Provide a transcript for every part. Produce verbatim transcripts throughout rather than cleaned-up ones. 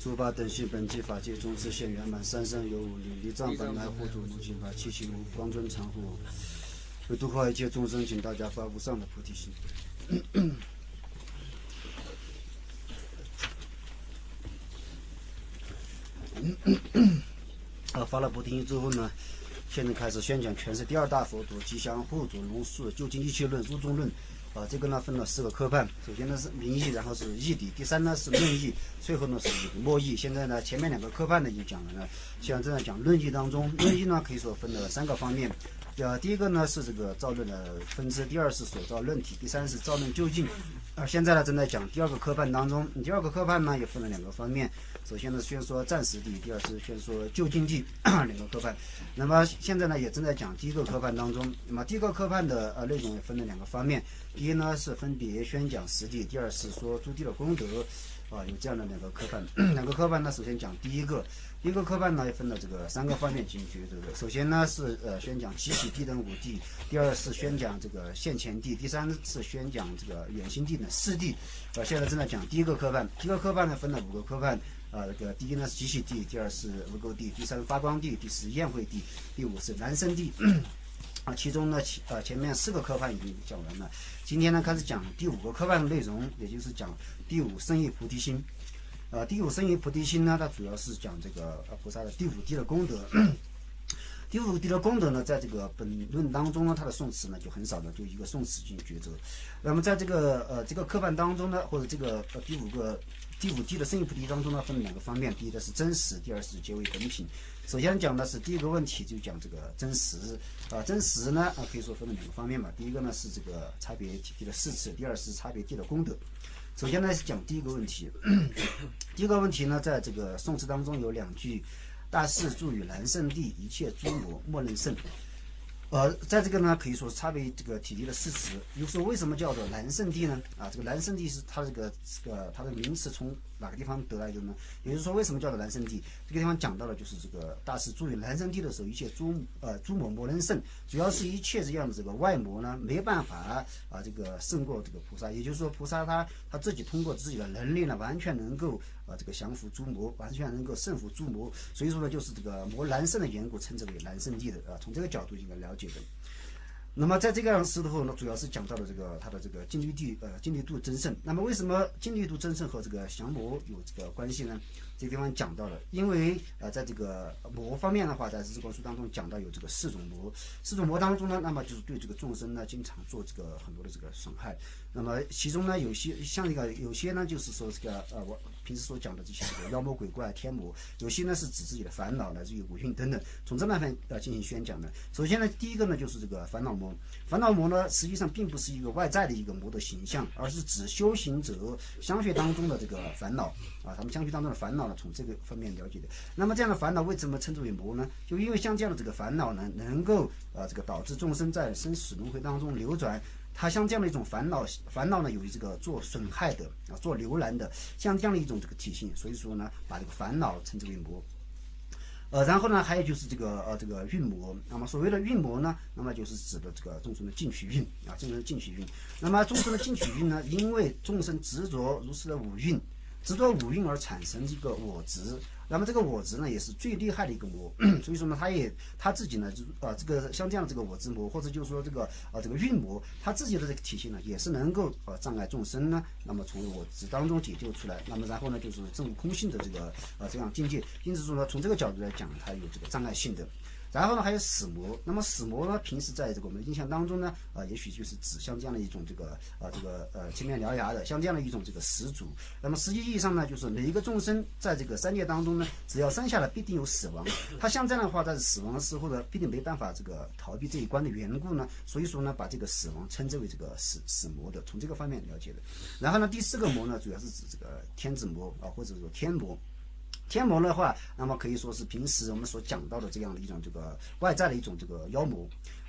诸法等系本际法界中自现圆满，三生有五力，离藏本来护主母亲法，七七无光尊常护，为度化一切众生，请大家发无上的菩提心。啊，发了菩提心之后呢，现在开始宣讲全是第二大佛陀吉祥护主龙树究竟一切论入中论。啊，这个呢分了四个科判，首先呢是名义，然后是义理，第三呢是论义，最后呢是末义。现在呢前面两个科判呢已经讲了呢，现在正在讲论义当中，论义呢可以说分了三个方面。呃，第一个呢是这个造论的分支，第二是所造论体，第三是造论究竟。啊，现在呢正在讲第二个科判当中，第二个科判呢也分了两个方面，首先呢宣说暂时地，第二是宣说究竟地两个科判。那么现在呢也正在讲第一个科判当中，那么第一个科判的呃内容也分了两个方面，第一呢是分别宣讲实地，第二是说诸地的功德。啊，有这样的两个科判，两个科判呢，首先讲第一个，第一个科判呢也分了这个三个方面进行抉择的。首先呢是呃宣讲集体地等五地，第二是宣讲这个现前地，第三是宣讲这个远行地等四地。呃，现在正在讲第一个科判，第一个科判呢分了五个科判。啊，这个第一呢是集体地，第二是无垢地，第三是发光地，第四宴会地，第五是燃身地。啊，其中呢，其呃前面四个科判已经讲完了，今天呢开始讲第五个科判的内容，也就是讲第五生意菩提心。呃，第五生意菩提心呢，它主要是讲这个呃菩萨的第五地的功德。第五地的功德呢，在这个本论当中呢，它的宋词呢就很少的，就一个宋词进行抉择。那么在这个呃这个科判当中呢，或者这个呃第五个第五地的生意菩提当中呢，分了两个方面，第一个是真实，第二是结为本品。首先讲的是第一个问题，就讲这个真实啊，真实呢啊可以说分了两个方面嘛。第一个呢是这个差别体地的四次，第二是差别地的功德。首先呢是讲第一个问题，第一个问题呢，在这个宋词当中有两句：大士住于南圣地，一切诸魔莫能胜。呃，在这个呢，可以说是差别这个体地的四词。又说为什么叫做南圣地呢？啊，这个南圣地是它这个这个它的名词从哪个地方得来的呢？也就是说，为什么叫做南圣地？这个地方讲到的就是这个大师住于南圣地的时候，一切诸呃诸魔莫能胜，主要是一切这样的这个外魔呢，没办法啊这个胜过这个菩萨。也就是说，菩萨他他自己通过自己的能力呢，完全能够啊这个降服诸魔，完全能够胜服诸魔。所以说呢，就是这个魔难胜的缘故，称之为南圣地的啊。从这个角度应该了解的。那么在这个时候呢，主要是讲到了这个它的这个净律地呃净律度增胜。那么为什么净律度增胜和这个降魔有这个关系呢？这个地方讲到了，因为呃在这个魔方面的话，在《日光书》当中讲到有这个四种魔，四种魔当中呢，那么就是对这个众生呢经常做这个很多的这个损害。那么其中呢有些像这个有些呢就是说这个呃我平时所讲的这些这个妖魔鬼怪天魔，有些呢是指自己的烦恼来自于五蕴等等，从这方面呃进行宣讲的。首先呢，第一个呢就是这个烦恼魔，烦恼魔呢实际上并不是一个外在的一个魔的形象，而是指修行者相续当中的这个烦恼啊，他们相续当中的烦恼呢，从这个方面了解的。那么这样的烦恼为什么称之为魔呢？就因为像这样的这个烦恼呢，能够呃这个导致众生在生死轮回当中流转。它像这样的一种烦恼，烦恼呢有这个做损害的啊，做流难的，像这样的一种这个体性，所以说呢，把这个烦恼称之为魔。呃，然后呢，还有就是这个呃这个运魔。那么所谓的运魔呢，那么就是指的这个众生的进取运啊，众生的进取运。那么众生的进取运呢，因为众生执着如是的五蕴，执着五蕴而产生这个我执。那么这个我执呢，也是最厉害的一个魔，所以说呢，他也他自己呢，就啊、呃、这个像这样的这个我执魔，或者就是说这个啊、呃、这个运魔，他自己的这个体系呢，也是能够呃障碍众生呢，那么从我执当中解救出来，那么然后呢，就是证悟空性的这个呃这样境界。因此说呢，从这个角度来讲，它有这个障碍性的。然后呢，还有死魔。那么死魔呢，平时在这个我们的印象当中呢，呃，也许就是指像这样的一种这个呃这个呃青面獠牙的，像这样的一种这个始祖。那么实际意义上呢，就是每一个众生在这个三界当中呢，只要生下来必定有死亡。他像这样的话，在死亡的时候呢，必定没办法这个逃避这一关的缘故呢，所以说呢，把这个死亡称之为这个死死魔的，从这个方面了解的。然后呢，第四个魔呢，主要是指这个天子魔啊，或者说天魔。天魔的话，那么可以说是平时我们所讲到的这样的一种这个外在的一种这个妖魔。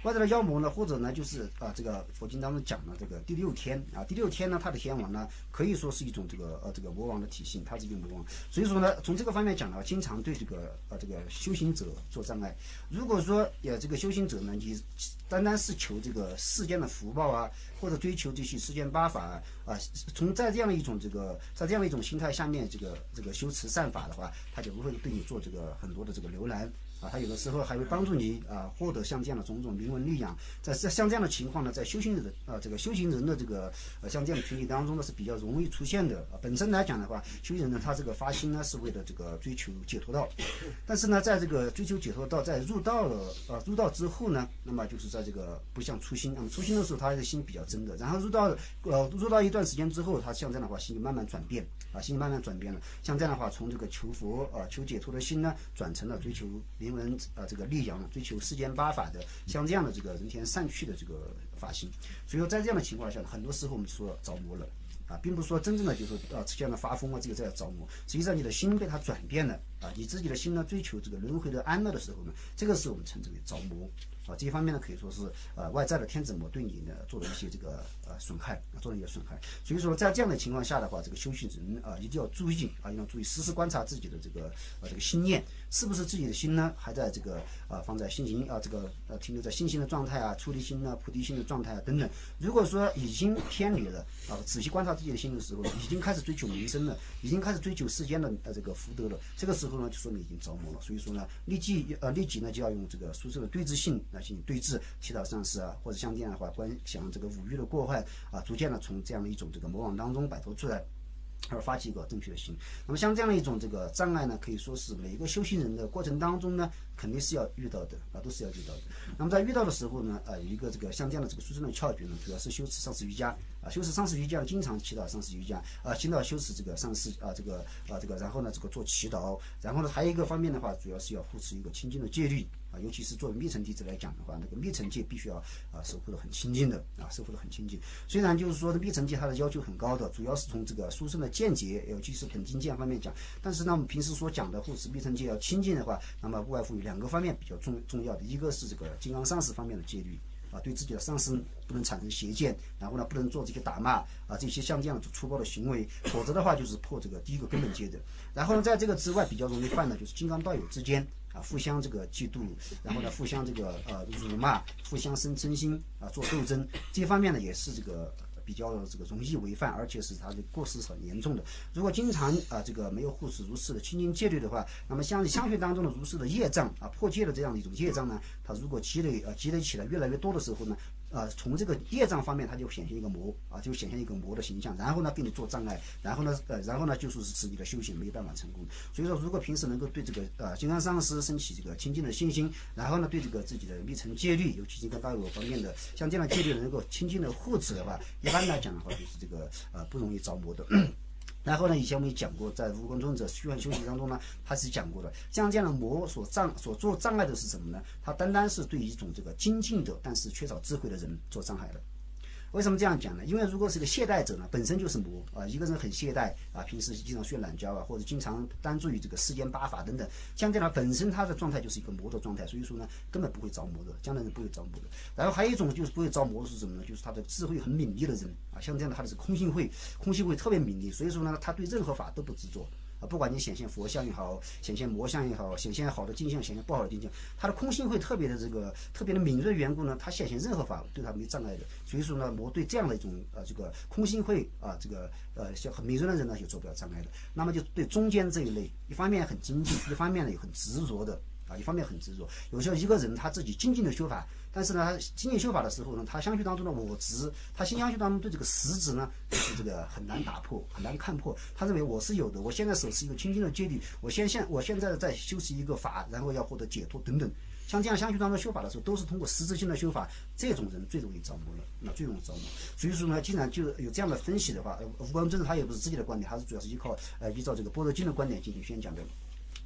外在的妖魔呢，或者呢就是啊这个佛经当中讲的这个第六天啊，第六天呢，它的天王呢可以说是一种这个呃这个魔王的体性，它是一个魔王。所以说呢，从这个方面讲呢，经常对这个呃这个修行者做障碍。如果说呃这个修行者呢，你单单是求这个世间的福报啊，或者追求这些世间八法啊，啊从在这样的一种这个在这样的一种心态下面，这个这个修持善法的话，他就不会对你做这个很多的这个留难。啊，他有的时候还会帮助你啊，获得像这样的种种名闻利养。在像这样的情况呢，在修行人的啊这个修行人的这个呃像这样的群体当中呢，是比较容易出现的。啊、本身来讲的话，修行人呢，他这个发心呢是为了这个追求解脱道，但是呢，在这个追求解脱道，在入道了啊入道之后呢，那么就是在这个不像初心，那么初心的时候他的心比较真的，然后入道呃入道一段时间之后，他像这样的话心就慢慢转变啊，心慢慢转变了。像这样的话，从这个求佛啊求解脱的心呢，转成了追求名闻啊这个利养，追求世间八法的像这样的这个人天善趣的这个发心。所以说在这样的情况下，很多时候我们就说着魔了啊，并不是说真正的就是啊这样的发疯啊，这个在着魔。实际上你的心被它转变了啊，你自己的心呢追求这个轮回的安乐的时候呢，这个是我们称之为着魔。啊，这一方面呢，可以说是呃外在的天子魔对你呢做了一些这个呃损害，做了一些损害。所以说在这样的情况下的话，这个修行人啊、呃、一定要注意啊，一定要注意，时时观察自己的这个呃这个心念，是不是自己的心呢还在这个啊、呃、放在心行啊这个呃停留在心行的状态啊、出离心啊、菩提心的状态啊等等。如果说已经偏离了啊，仔细观察自己的心的时候，已经开始追求名声了，已经开始追求世间的呃这个福德了，这个时候呢就说明已经着魔了。所以说呢，立即呃立即呢就要用这个殊胜的对治性来进行对治，祈祷上师啊，或者像这样的话，观想这个五欲的过患啊，逐渐的从这样的一种这个魔网当中摆脱出来，而发起一个正确的心。那么像这样的一种这个障碍呢，可以说是每一个修行人的过程当中呢，肯定是要遇到的啊，都是要遇到的。那么在遇到的时候呢，啊，有一个这个像这样的这个殊胜的窍诀呢，主要是修持上师瑜伽啊，修持上师瑜伽，经常祈祷上师瑜伽啊，经常修持这个上师啊，这个啊这个，然后呢这个做祈祷，然后呢还有一个方面的话，主要是要护持一个清净的戒律。啊，尤其是作为密乘弟子来讲的话，那个密乘戒必须要啊守护的很清净的啊，守护的很清净。虽然就是说密乘戒它的要求很高的，主要是从这个殊胜的见解，尤其是本经见方面讲。但是呢，我们平时所讲的护持密乘戒要清净的话，那么不外乎有两个方面比较重重要的，一个是这个金刚上师方面的戒律。啊，对自己的上司不能产生邪见，然后呢，不能做这些打骂啊，这些像这样的粗暴的行为，否则的话就是破这个第一个根本戒的。然后呢，在这个之外比较容易犯的就是金刚道友之间啊，互相这个嫉妒，然后呢，互相这个呃辱骂，互相生嗔心啊，做斗争，这方面呢也是这个比较这个容易违反，而且是他的过失很严重的。如果经常啊这个没有护持如是的清净戒律的话，那么像相续当中的如是的业障啊，破戒的这样的一种业障呢，它如果积累啊积累起来越来越多的时候呢，呃从这个业障方面它就显现一个魔啊，就显现一个魔的形象，然后呢给你做障碍，然后呢呃然后呢就是使你的修行没有办法成功。所以说，如果平时能够对这个呃金刚上师升起这个清净的信心，然后呢对这个自己的密乘戒律，尤其金刚道友方面的像这样的戒律能够清净的护持的话，一般来讲的话就是这个呃不容易着魔的。然后呢，以前我们也讲过，在无功尊者虚幻修习当中呢，他是讲过的，像这样的魔所障所做障碍的是什么呢？他单单是对一种这个精进的，但是缺少智慧的人做障碍的。为什么这样讲呢？因为如果是个懈怠者呢，本身就是魔啊。一个人很懈怠啊，平时经常睡懒觉啊，或者经常单注于这个世间八法等等，像这样本身他的状态就是一个魔的状态，所以说呢，根本不会着魔的，这样的人不会着魔的。然后还有一种就是不会着魔的是什么呢？就是他的智慧很敏利的人啊，像这样的他的是空性慧，空性慧特别敏利，所以说呢，他对任何法都不执着。啊，不管你显现佛像也好，显现魔像也好，显现好的镜像，显现不好的镜像，他的空性会特别的这个特别的敏锐缘故呢，他显现任何法对他没障碍的。所以说呢，魔对这样的一种呃这个空性会啊这个呃像很敏锐的人呢，就做不了障碍的。那么就对中间这一类，一方面很精进，一方面呢也很执着的。啊，一方面很执着，有时候一个人他自己精进的修法，但是呢，他精进修法的时候呢，他相续当中的我执，他心相续当中对这个实执呢，就是这个很难打破，很难看破。他认为我是有的，我现在手持一个清净的戒律，我现现我现在在修持一个法，然后要获得解脱等等。像这样相续当中修法的时候，都是通过实质性的修法，这种人最容易着魔了，那最容易着魔。所以说呢，既然就有这样的分析的话，无光真他也不是自己的观点，他是主要是依靠呃依照这个般若经的观点进行宣讲的。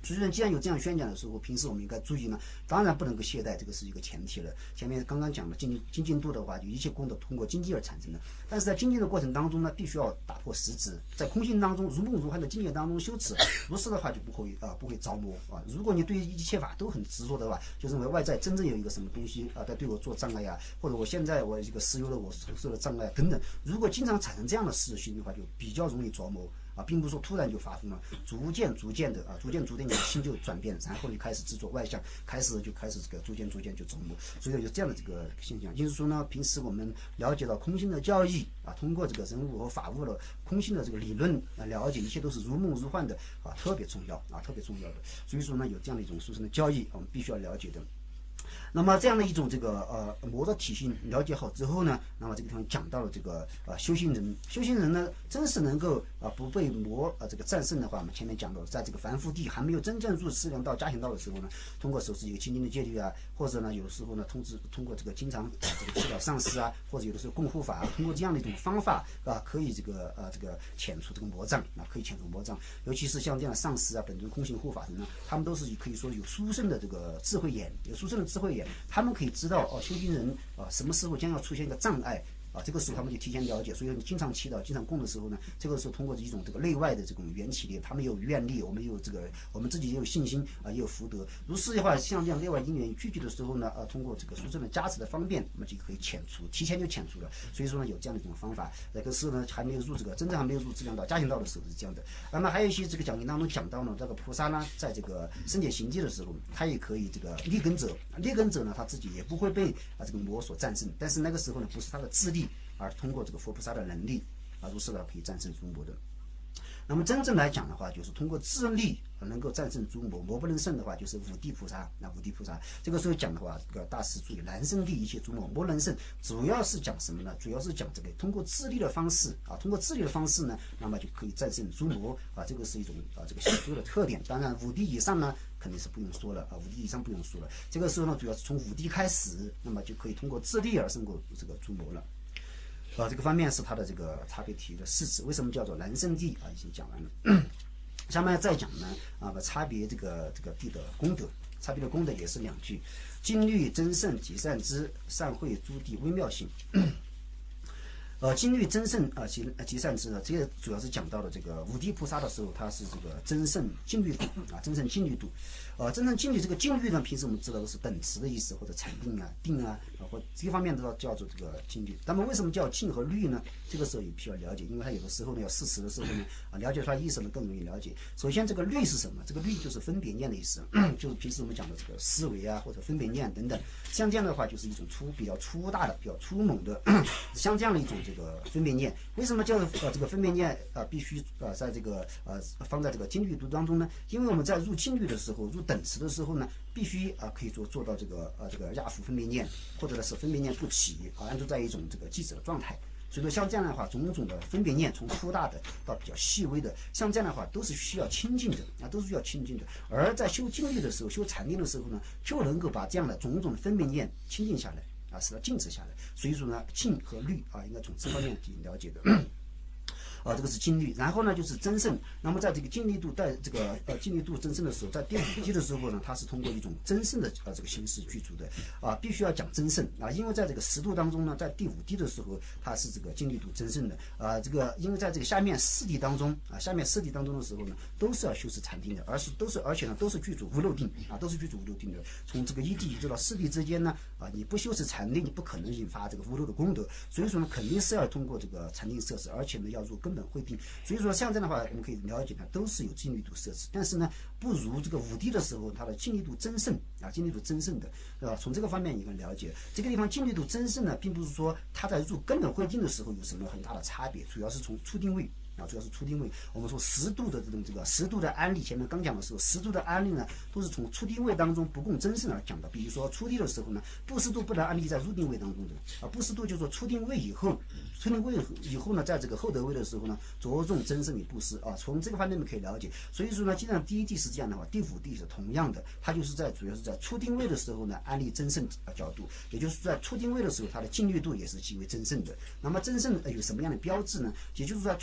所以说，既然有这样宣讲的时候，平时我们应该注意呢，当然不能够懈怠，这个是一个前提了。前面刚刚讲了精进精进度的话，就一切功德通过精进而产生的。但是在精进的过程当中呢，必须要打破实质，在空性当中如梦如幻的境界当中修持，如是的话就不会啊、呃、不会着魔啊。如果你对一切法都很执着的话，就认为外在真正有一个什么东西啊在对我做障碍呀，或者我现在我这个私有的我受了障碍等等，如果经常产生这样的事情的话，就比较容易着魔。啊，并不是说突然就发疯了，逐渐逐渐的啊，逐渐逐渐你的心就转变，然后你开始执着外向，开始就开始这个逐渐逐渐就着魔，所以有这样的这个现象。就是说呢，平时我们了解到空性的教义啊，通过这个人物和法物的空性的这个理论啊，了解一切都是如梦如幻的啊，特别重要啊，特别重要的。所以说呢，有这样的一种殊胜的教义，我们必须要了解的。那么这样的一种这个呃魔的体系了解好之后呢，那么这个地方讲到了这个呃修行人，修行人呢真是能够啊、呃、不被魔啊、呃、这个战胜的话，我们前面讲到，在这个凡夫地还没有真正入四量道、加行道的时候呢，通过守持一个清净的戒律啊，或者呢有时候呢通知通过这个经常啊、呃、这个祈祷上师啊，或者有的时候供护法，通过这样的一种方法啊，可以这个呃这个遣除这个魔障啊，可以遣除魔障。尤其是像这样的上师啊、本尊空行护法人呢，他们都是可以说有殊胜的这个智慧眼，有殊胜的智慧眼。他们可以知道哦，修行人啊，什么时候将要出现一个障碍啊？这个时候他们就提前了解，所以你经常祈祷、经常供的时候呢，这个时候通过一种这个内外的这种缘起力，他们有愿力，我们有这个，我们自己也有信心啊，也有福德。如是的话，像这样内外因缘聚集的时候呢，啊，通过这个殊胜的加持的方便，我们就可以遣除，提前就遣除了。所以说呢，有这样的一种方法。那个时候呢，还没有入这个真正还没有入质量道、加行道的时候是这样的。那么还有一些这个讲经当中讲到呢，这个菩萨呢，在这个生解行迹的时候，他也可以这个立根者，立根者呢，他自己也不会被啊这个魔所战胜。但是那个时候呢，不是他的智力，而通过这个佛菩萨的能力啊，如是呢可以战胜诸魔的。那么真正来讲的话，就是通过智力能够战胜诸魔，魔不能胜的话，就是五地菩萨。那五地菩萨这个时候讲的话，这个大师注意，难胜地一切诸魔，魔能胜，主要是讲什么呢？主要是讲这个通过智力的方式啊，通过智力的方式呢，那么就可以战胜诸魔啊，这个是一种啊这个修修的特点。当然五地以上呢，肯定是不用说了啊，五地以上不用说了。这个时候呢，主要是从五地开始，那么就可以通过智力而胜过这个诸魔了。啊，这个方面是它的这个差别体的事实。为什么叫做难胜地啊？已经讲完了。下面再讲呢啊，差别这个这个地的功德，差别的功德也是两句：经律真胜极善知，善会诸地微妙性。呃，经律真胜啊，极极善知呢，这个主要是讲到了这个五地菩萨的时候，他是这个真胜净律度啊，真胜净律度。呃，真正净律这个净律呢，平时我们知道的是等持的意思，或者禅定啊、定啊，啊或这方面都叫做这个净律。那么为什么叫净和律呢？这个时候也必须要了解，因为它有的时候呢要事实的时候呢啊，了解它意思呢更容易了解。首先，这个律是什么？这个律就是分别念的意思，就是平时我们讲的这个思维啊，或者分别念等等。像这样的话，就是一种粗比较粗大的、比较粗猛的，像这样的一种这个分别念。为什么叫呃这个分别念啊、呃、必须啊、呃、在这个呃放在这个净律度当中呢？因为我们在入净律的时候，入等持的时候呢，必须啊、呃、可以做做到这个呃这个亚伏分别念，或者呢是分别念不起啊，安住在一种这个寂止的状态。所以说像这样的话，种种的分别念，从粗大的到比较细微的，像这样的话都是需要清净的啊，都是需要清净的。而在修净律的时候，修禅定的时候呢，就能够把这样的种种的分别念清净下来啊，使它静止下来。所以说呢，净和律啊，应该从这方面进行了解的。啊，这个是净律，然后呢就是真胜。那么在这个净律度在这个呃净律度真胜的时候，在第五地的时候呢，它是通过一种真胜的呃这个形式具足的啊，必须要讲真胜啊，因为在这个十度当中呢，在第五地的时候，它是这个净律度真胜的啊，这个因为在这个下面四地当中啊，下面四地当中的时候呢，都是要修持禅定的，而是都是而且呢都是具足无漏定啊，都是具足无漏定的。从这个一地一直到四地之间呢啊，你不修持禅定，你不可能引发这个无漏的功德，所以说呢，肯定是要通过这个禅定摄持，而且呢要入根本慧定。所以说像这样的话，我们可以了解呢，都是有净律度摄持，但是呢，不如这个五地的时候，它的净律度真胜啊，净律度真胜的，对吧？从这个方面你能了解，这个地方净律度真胜呢，并不是说它在入根本慧定的时候有什么很大的差别，主要是从初定位。啊，主要是初定位。我们说十度的这种这个十度的安利，前面刚讲的时候，十度的安利呢，都是从初定位当中不共真胜而讲的。比如说初地的时候呢，布施度不能安利在入定位当中的啊，布施度就是说初定位以后，初定位以后呢，在这个后得位的时候呢，着重真胜与布施啊。从这个方面可以了解。所以说呢，既然第一地是这样的话，第五地是同样的，它就是在主要是在初定位的时候呢，安利真胜角度，也就是在初定位的时候，它的净律度也是极为真胜的。那么真胜有什么样的标志呢？也就是在初定位的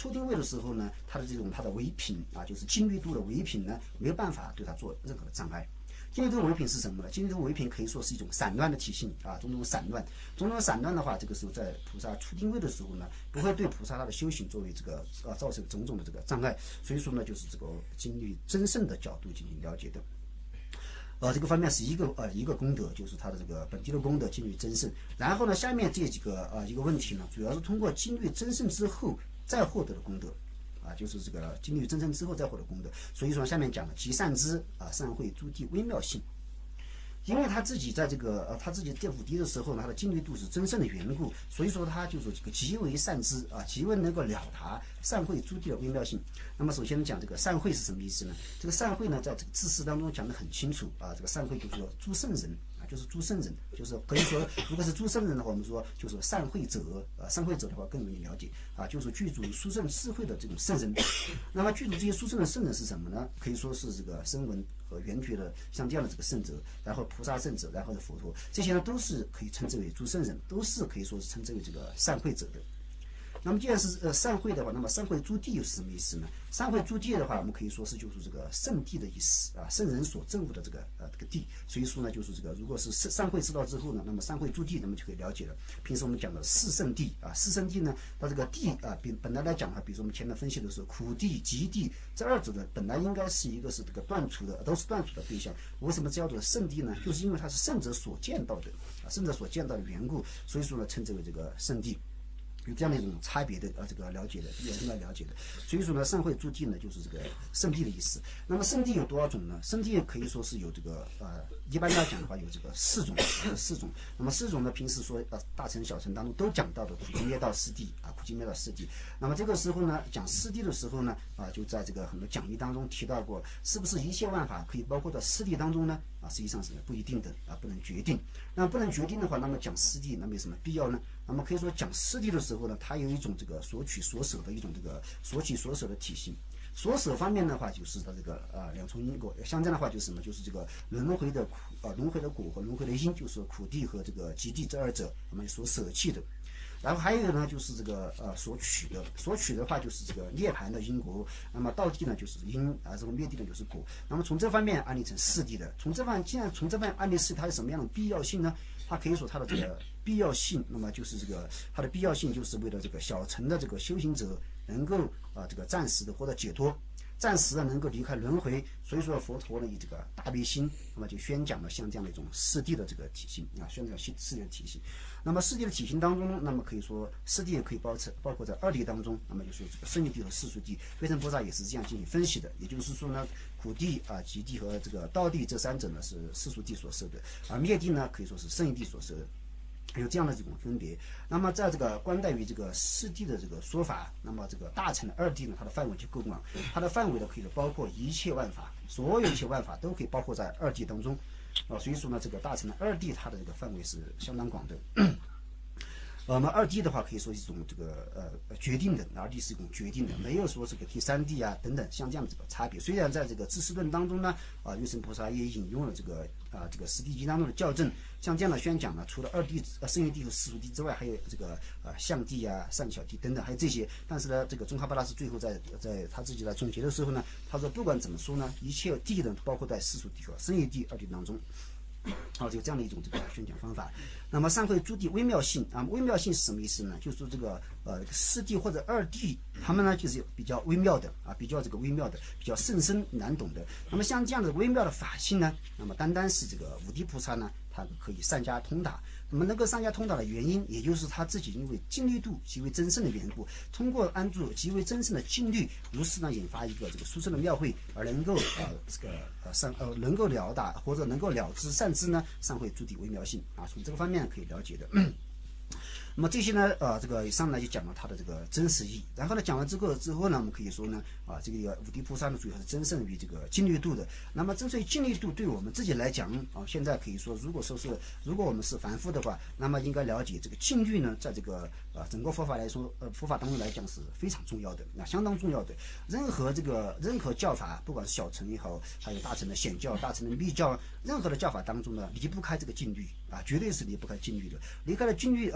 的时候呢，它的这种它的唯品啊，就是精律度的唯品呢，没有办法对它做任何的障碍。精律度唯品是什么呢？精律度唯品可以说是一种散乱的体性啊，种种散乱，种种散乱的话，这个时候在菩萨初定位的时候呢，不会对菩萨他的修行作为这个啊造成种种的这个障碍。所以说呢，就是这个精律真圣的角度进行了解的。呃，这个方面是一个呃一个功德，就是它的这个本地的功德精律真圣。然后呢，下面这几个呃一个问题呢，主要是通过精律真圣之后再获得的功德。啊，就是这个精律真正之后再获得功德，所以说下面讲了极善知啊，善会诸谛微妙性。因为他自己在这个呃他自己第五地的时候呢，他的精律度是真正的缘故，所以说他就是这个极为善知啊，极为能够了达善会诸谛的微妙性。那么首先讲这个善会是什么意思呢？这个善会呢，在这个字释当中讲得很清楚啊，这个善会就是说诸圣人。就是诸圣人，就是可以说，如果是诸圣人的话，我们说就是善慧者啊，善慧者的话更容易了解啊，就是具足殊胜智慧的这种圣人。那么具足这些殊胜的圣人是什么呢？可以说是这个声闻和缘觉的像这样的这个圣者，然后菩萨圣者，然后是佛陀，这些呢都是可以称之为诸圣人，都是可以说是称之为这个善慧者的。那么既然是呃善会的话，那么善会诸谛又是什么意思呢？善会诸谛的话，我们可以说是就是这个圣谛的意思啊，圣人所证悟的这个呃这个谛。所以说呢，就是这个如果是善会知道之后呢，那么善会诸谛，那么就可以了解了。平时我们讲的四圣谛啊，四圣谛呢，它这个谛啊，比本来来讲啊，比如说我们前面分析的是苦谛、极谛这二者呢，本来应该是一个是这个断除的，都是断除的对象。为什么叫做圣谛呢？就是因为它是圣者所见到的啊，圣者所见到的缘故，所以说呢，称之为这个圣谛。有这样的一种差别的呃这个了解的，也应该了解的。所以说呢，善会诸谛呢，就是这个圣谛的意思。那么圣谛有多少种呢？圣谛可以说是有这个呃，一般来讲的话有这个四种，呃、四种。那么四种呢，平时说呃大乘小乘当中都讲到的苦集灭道四谛啊，苦集灭道四谛。那么这个时候呢，讲四谛的时候呢，啊就在这个很多讲义当中提到过，是不是一切万法可以包括到四谛当中呢？啊，实际上是不一定的啊，不能决定。那不能决定的话，那么讲四谛那么有什么必要呢？那么可以说讲四谛的时候呢，它有一种这个所取所舍的一种这个所取所舍的体系。所舍方面的话，就是它这个呃两重因果，像这样的话就是什么？就是这个轮回的苦啊、呃，轮回的果和轮回的因，就是苦谛和这个极谛这二者，我们所舍弃的。然后还有一个呢，就是这个呃所取的，所取的话就是这个涅槃的因果，那么道谛呢就是因啊，这个灭谛呢就是果。那么从这方面安利成四谛的，从这方既然从这方面安利四谛，它有什么样的必要性呢？它可以说它的这个必要性，那么就是这个它的必要性就是为了这个小乘的这个修行者能够啊、呃、这个暂时的获得解脱。暂时的能够离开轮回，所以说佛陀呢以这个大悲心，那么就宣讲了像这样的一种四谛的这个体系啊，宣讲四谛的体系。那么四谛的体系当中，那么可以说四谛也可以包包括在二谛当中，那么就是这个胜义谛和世俗谛。微尘菩萨也是这样进行分析的，也就是说呢，苦谛啊、极谛和这个道谛这三者呢是世俗谛所设的，而灭谛呢可以说是胜义谛所设的。有这样的这种分别。那么在这个观待于这个四谛的这个说法，那么这个大乘的二谛呢，它的范围就够广，它的范围呢可以包括一切万法，所有一切万法都可以包括在二谛当中啊。所以说呢，这个大乘的二谛它的这个范围是相当广的。我们二谛的话，可以说是一种这个呃决定的，二谛是一种决定的，没有说这个第三谛啊等等像这样的这个差别。虽然在这个智识论当中呢，啊，月神菩萨也引用了这个啊这个十谛经当中的校正，像这样的宣讲呢，除了二谛、呃胜义谛和世俗谛之外，还有这个啊相谛啊、善巧谛等等，还有这些。但是呢，这个宗喀巴大师最后在在他自己来总结的时候呢，他说不管怎么说呢，一切谛呢包括在世俗谛和胜义谛二谛当中。好，就这样的一种这个宣讲方法。那么善会诸谛微妙性啊，微妙性是什么意思呢？就是说这个呃四谛或者二谛，他们呢就是比较微妙的啊，比较这个微妙的，比较甚深难懂的。那么像这样的微妙的法性呢，那么单单是这个五谛菩萨呢，他可以善加通达。那么能够善加通达的原因，也就是他自己因为净律度极为真圣的缘故，通过安住极为真圣的净律，如是呢引发一个这个殊胜的妙慧，而能够呃这个呃善呃能够了达或者能够了知善知呢，善会诸谛微妙性啊，从这个方面可以了解的。那么这些呢，呃，这个以上呢就讲了它的这个真实意。然后呢，讲完这个之后呢，我们可以说呢，啊，这个五谛菩萨呢主要是真胜于这个净律度的。那么，针对净律度，对我们自己来讲啊，现在可以说，如果说是如果我们是凡夫的话，那么应该了解这个净律呢，在这个呃整个佛法来说，呃佛法当中来讲是非常重要的，那相当重要的。任何这个任何教法，不管是小乘也好，还有大乘的显教、大乘的密教，任何的教法当中呢，离不开这个净律啊，绝对是离不开净律的。离开了净律啊，如果是离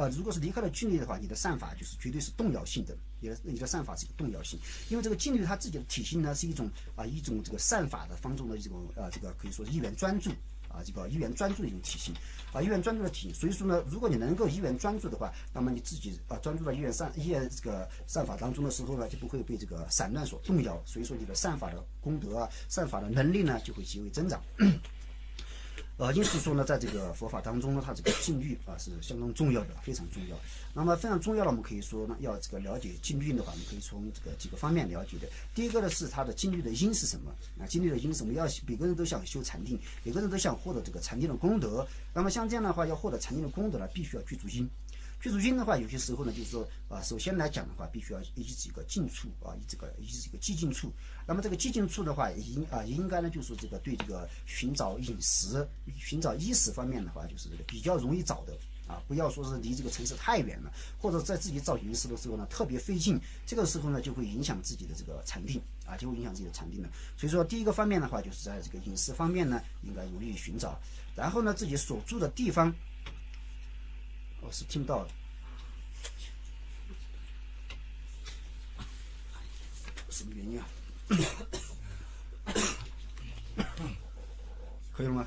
离开了禁律的话，你的善法就是绝对是动摇性的，你的你的善法是一个动摇性，因为这个禁律它自己的体系呢是一种啊一种这个善法的方中的这种呃这个可以说是一元专注。啊，这个一元专注的一种体系，啊，一元专注的体系。所以说呢，如果你能够一元专注的话，那么你自己啊专注到一元善一元这个善法当中的时候呢，就不会被这个散乱所动摇。所以说你的善法的功德啊，善法的能力呢，就会极为增长。呃，因此说呢，在这个佛法当中呢，它这个禁律啊是相当重要的，非常重要。那么非常重要的，我们可以说呢，要这个了解禁律的话，我们可以从这个几个方面了解的。第一个呢是它的禁律的因是什么啊？禁律的因是什么？要每个人都想修禅定，每个人都想获得这个禅定的功德。那么像这样的话，要获得禅定的功德呢，必须要具足因。具足因的话，有些时候呢，就是说啊，首先来讲的话，必须要以这个近处啊，以这个以这个寂静处。那么这个寂静处的话，应啊应该呢，就是这个对这个寻找饮食、寻找衣食方面的话，就是这个比较容易找的啊，不要说是离这个城市太远了，或者在自己找饮食的时候呢，特别费劲，这个时候呢，就会影响自己的这个禅定啊，就会影响自己的禅定了。所以说，第一个方面的话，就是在这个饮食方面呢，应该努力寻找，然后呢，自己所住的地方。我是听不到的，什么原因啊？可以了吗？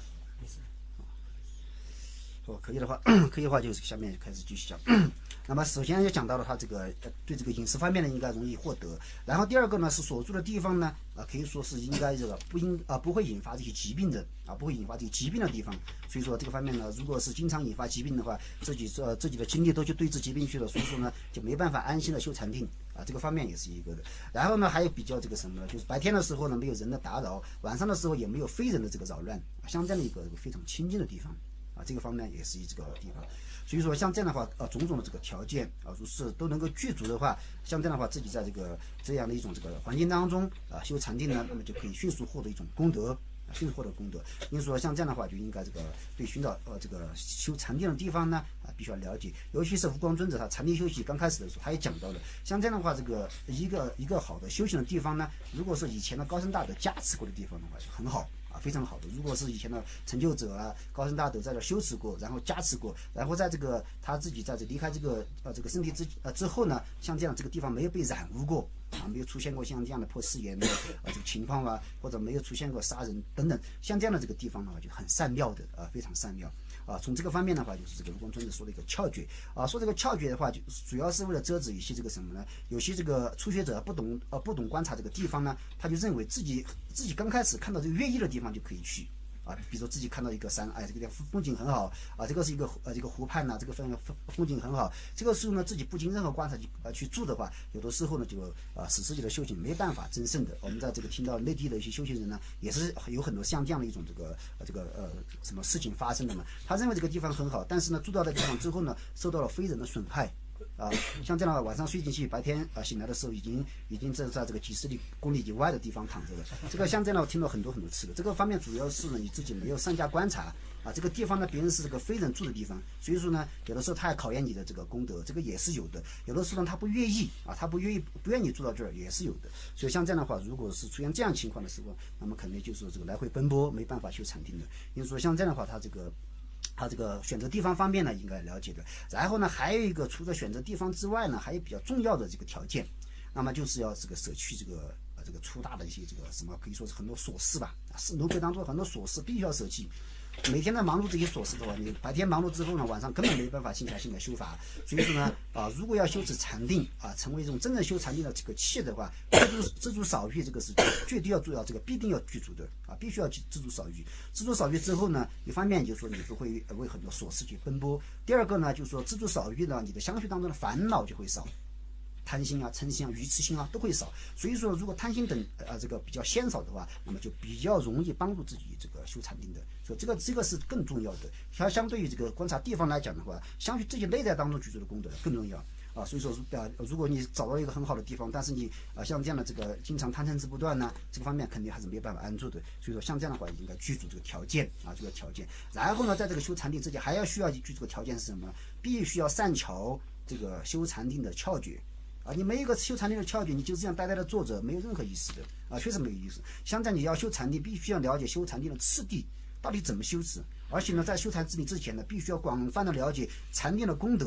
哦，可以的话，可以的话就是下面开始继续讲。那么首先就讲到了他这个对这个饮食方面呢，应该容易获得。然后第二个呢是所住的地方呢，啊可以说是应该这个不应啊不会引发这些疾病的啊不会引发这个疾病的地方。所以说这个方面呢，如果是经常引发疾病的话，自己呃自己的精力都去对治疾病去了，所以说呢就没办法安心的修禅定啊，这个方面也是一个的。然后呢还有比较这个什么呢，就是白天的时候呢没有人的打扰，晚上的时候也没有非人的这个扰乱，像这样的一个非常清净的地方。啊，这个方面也是这个地方，所以说像这样的话，呃，种种的这个条件啊，如是都能够具足的话，像这样的话，自己在这个这样的一种这个环境当中啊，修禅定呢，那么就可以迅速获得一种功德，啊，迅速获得功德。因此说像这样的话，就应该这个对寻找呃这个修禅定的地方呢，啊，必须要了解。尤其是无光尊者他禅定修习刚开始的时候，他也讲到了，像这样的话，这个一个一个好的修行的地方呢，如果是以前的高僧大德加持过的地方的话，就很好。啊，非常好的。如果是以前的成就者啊、高僧大德在这修持过，然后加持过，然后在这个他自己在这离开这个呃这个身体之呃之后呢，像这样这个地方没有被染污过啊，没有出现过像这样的破誓言的啊这个情况啊，或者没有出现过杀人等等，像这样的这个地方的话就很善妙的啊，非常善妙。啊，从这个方面的话，就是这个卢光尊者说的一个窍诀啊，说这个窍诀的话，就主要是为了遮止一些这个什么呢？有些这个初学者不懂呃不懂观察这个地方呢，他就认为自己自己刚开始看到这个悦意的地方就可以去啊，比如说自己看到一个山，哎，这个地方风景很好啊，这个是一个呃这个湖畔呐、啊，这个风风风景很好，这个时候呢自己不经任何观察去呃去住的话，有的时候呢就啊使自己的修行没办法增胜的。我们在这个听到内地的一些修行人呢，也是有很多像这样的一种这个呃这个呃什么事情发生的嘛。他认为这个地方很好，但是呢住到这个地方之后呢，受到了非人的损害。啊，像这样的晚上睡进去，白天啊醒来的时候，已经已经在在这个几十里公里以外的地方躺着了。这个像这样的我听到很多很多次了。这个方面主要是呢你自己没有善加观察啊，这个地方呢别人是这个非人住的地方，所以说呢有的时候他也考验你的这个功德，这个也是有的。有的时候呢他不愿意啊，他不愿意不愿意住到这儿也是有的。所以像这样的话，如果是出现这样情况的时候，那么肯定就是这个来回奔波，没办法修禅定的。因为说像这样的话，他这个。他这个选择地方方面呢，应该了解的。然后呢，还有一个除了选择地方之外呢，还有比较重要的这个条件，那么就是要这个舍去这个呃这个粗大的一些这个什么，可以说是很多琐事吧，是奴婢当中很多琐事必须要舍弃。每天在忙碌这些琐事的话，你白天忙碌之后呢，晚上根本没办法静下心来修法。所以说呢，啊，如果要修持禅定啊，成为这种真正修禅定的这个气的话，知足知足少欲，这个是绝对要做到，这个必定要具足的啊，必须要知足少欲。知足少欲之后呢，一方面就是说你不会为很多琐事去奔波；第二个呢，就是说知足少欲呢，你的相续当中的烦恼就会少。贪心啊、嗔心啊、愚痴心啊都会少，所以说如果贪心等呃这个比较鲜少的话，那么就比较容易帮助自己这个修禅定的。所以这个这个是更重要的。它相对于这个观察地方来讲的话，相对自己内在当中居住的功德更重要啊。所以说呃如果你找到一个很好的地方，但是你啊、呃、像这样的这个经常贪嗔痴不断呢，这个方面肯定还是没有办法安住的。所以说像这样的话，应该具足这个条件啊，这个条件。然后呢，在这个修禅定之前，还要需要具足个条件是什么？必须要善巧这个修禅定的窍诀。啊，你没有一个修禅定的窍诀，你就这样呆呆的坐着，没有任何意思的啊，确实没有意思。相反，你要修禅定，必须要了解修禅定的次第，到底怎么修持。而且呢，在修禅定之前呢，必须要广泛的了解禅定的功德。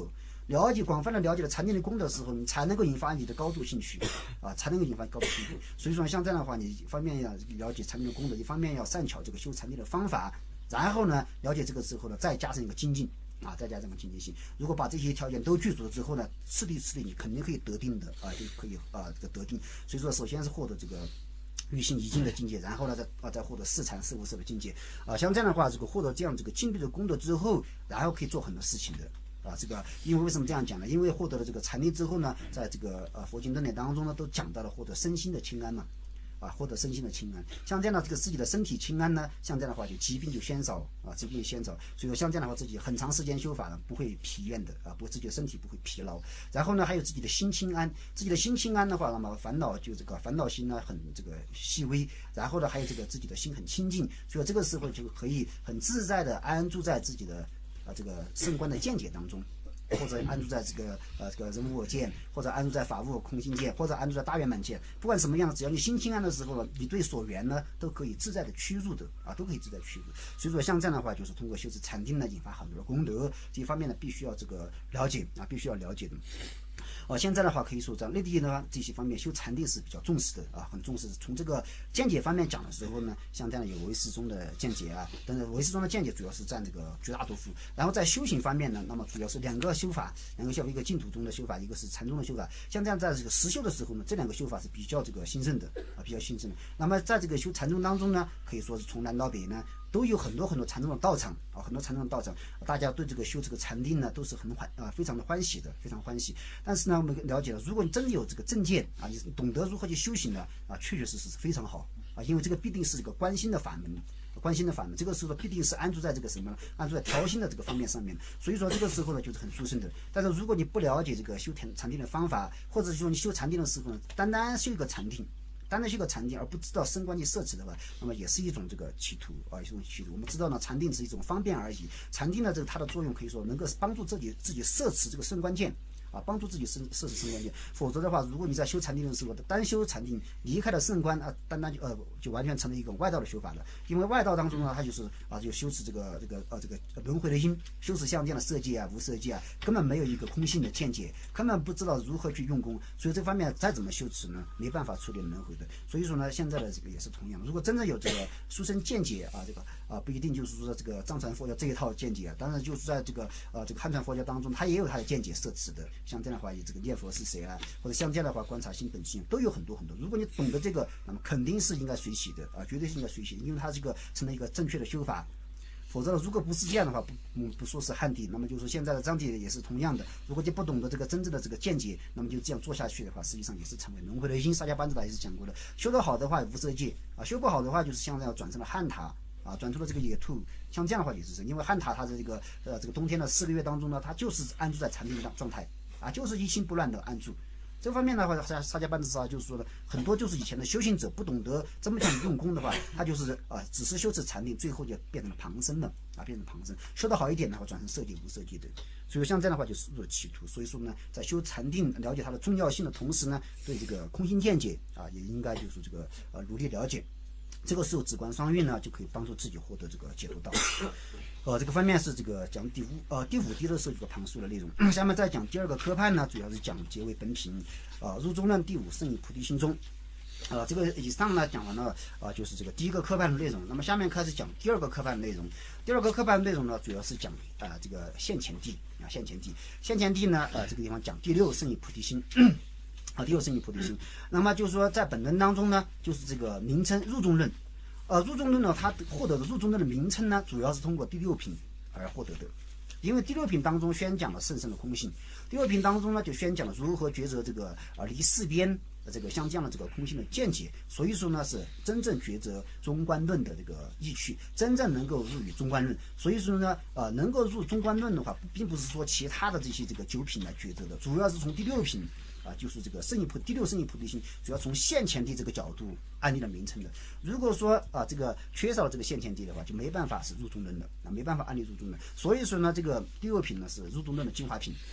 了解广泛的了解了禅定的功德的时候，你才能够引发你的高度兴趣啊，才能够引发高度兴趣。所以说像这样的话，你一方面要了解禅定的功德，一方面要善巧这个修禅定的方法，然后呢，了解这个之后呢，再加上一个精进。啊，再加上个精进性，如果把这些条件都具足了之后呢，次第次第你肯定可以得定的啊，就可以啊这个得定。所以说，首先是获得这个欲心一境的境界，然后呢再啊再获得四禅四无色的境界啊。像这样的话，这个获得这样这个境界的功德之后，然后可以做很多事情的。啊，这个因为为什么这样讲呢？因为获得了这个禅定之后呢，在这个呃佛经论点当中呢，都讲到了获得身心的清安嘛。啊，获得身心的清安，像这样的这个自己的身体清安呢，像这样的话就疾病就减少啊，疾病就减少。所以说像这样的话，自己很长时间修法呢，不会疲倦的啊，不自己的身体不会疲劳。然后呢，还有自己的心清安，自己的心清安的话，那么烦恼就这个烦恼心呢很这个细微。然后呢，还有这个自己的心很清净，所以这个时候就可以很自在的安住在自己的啊这个圣观的见解当中。或者安住在这个呃这个人无我见，或者安住在法无我空性见，或者安住在大圆满见，不管什么样的，只要你心清安的时候呢，你对所缘呢都可以自在的趋入的啊，都可以自在趋入。所以说像这样的话，就是通过修持禅定呢，引发很多的功德，这一方面呢必须要这个了解啊，必须要了解的。哦，现在的话可以说在内地呢这些方面修禅定是比较重视的啊，很重视。从这个见解方面讲的时候呢，像这样有唯识宗的见解啊，但是唯识宗的见解主要是占这个绝大多数。然后在修行方面呢，那么主要是两个修法，两个修法，一个净土宗的修法，一个是禅宗的修法。像这样在这个实修的时候呢，这两个修法是比较这个兴盛的啊，比较兴盛的。那么在这个修禅宗当中呢，可以说是从南到北呢，都有很多很多禅宗的道场啊，很多禅宗的道场，大家对这个修这个禅定呢，都是很欢啊，非常的欢喜的，非常欢喜。但是呢，我们了解了，如果你真的有这个正见啊，你懂得如何去修行呢啊，确确实实是非常好啊，因为这个必定是这个观心的法门。观心的法门，这个时候必定是安住在这个什么，安住在调心的这个方面上面。所以说这个时候呢，就是很殊胜的。但是如果你不了解这个修禅禅定的方法，或者说你修禅定的时候呢，单单修一个禅定。单单修个禅定而不知道升观去摄持的话，那么也是一种这个企图啊，一种企图。我们知道呢，禅定是一种方便而已。禅定呢，这个它的作用可以说能够帮助自己自己摄持这个升观见。啊，帮助自己摄摄持圣观见，否则的话，如果你在修禅定的时候，单修禅定，离开了圣观啊，单单就呃就完全成了一个外道的修法了。因为外道当中呢，它就是啊，就修持这个这个呃这个轮回的因，修持像这样的色界啊、无色界啊，根本没有一个空性的见解，根本不知道如何去用功，所以这方面再怎么修持呢，没办法处理轮回的。所以说呢，现在的这个也是同样，如果真的有这个殊胜见解啊，这个啊不一定就是说这个藏传佛教这一套见解啊，当然就是在这个呃这个汉传佛教当中，它也有它的见解摄持的。像这样的话，这个念佛是谁啊？或者像这样的话，观察心本性都有很多很多。如果你懂得这个，那么肯定是应该随喜的啊，绝对是应该随喜的，因为它这个成了一个正确的修法。否则，如果不是这样的话，不嗯不说是汉地，那么就是说现在的藏地也是同样的。如果就不懂得这个真正的这个见解，那么就这样做下去的话，实际上也是成为轮回的因。萨迦班智达也是讲过的，修得好的话无色界啊，修不好的话就是像这样转成了汉塔。啊，转出了这个野兔，像这样的话也是，因为汉塔它的这个呃这个冬天的四个月当中呢，它就是安住在禅定状态啊，就是一心不乱的安住。这方面的话，萨萨迦班智达就是说的很多就是以前的修行者不懂得这么样用功的话，他就是啊只是修持禅定，最后就变成了旁生了啊，变成旁生。修得好一点的话，转成色界无色界的。所以像这样的话就是入了歧途。所以说呢，在修禅定了解它的重要性的同时呢，对这个空性见解啊也应该就是这个呃努力了解。这个时候，止观双运呢，就可以帮助自己获得这个解脱道。呃，这个方面是这个讲第五呃第五地的时候这个旁述的内容。下面再讲第二个科判呢，主要是讲结为本品，呃，入中论第五圣以菩提心中。呃，这个以上呢讲完了啊、呃，就是这个第一个科判的内容。那么下面开始讲第二个科判的内容。第二个科判的内容呢，主要是讲啊、呃、这个现前地啊现前地现前地呢呃这个地方讲第六圣以菩提心。啊，第六圣以菩提心。那么就是说，在本论当中呢，就是这个名称入中论。呃，入中论呢，它获得的入中论的名称呢，主要是通过第六品而获得的。因为第六品当中宣讲了甚深的空性，第六品当中呢，就宣讲了如何抉择这个啊离四边这个像这样的这个空性的见解。所以说呢，是真正抉择中观论的这个意趣，真正能够入于中观论。所以说呢，呃，能够入中观论的话，并不是说其他的这些这个九品来抉择的，主要是从第六品。啊，就是这个圣意菩第六圣意菩提心，主要从现前地这个角度安立了名称的。如果说啊，这个缺少了这个现前地的话，就没办法是入中论的，啊，没办法安立入中论。所以说呢，这个第六品呢是入中论的精华品。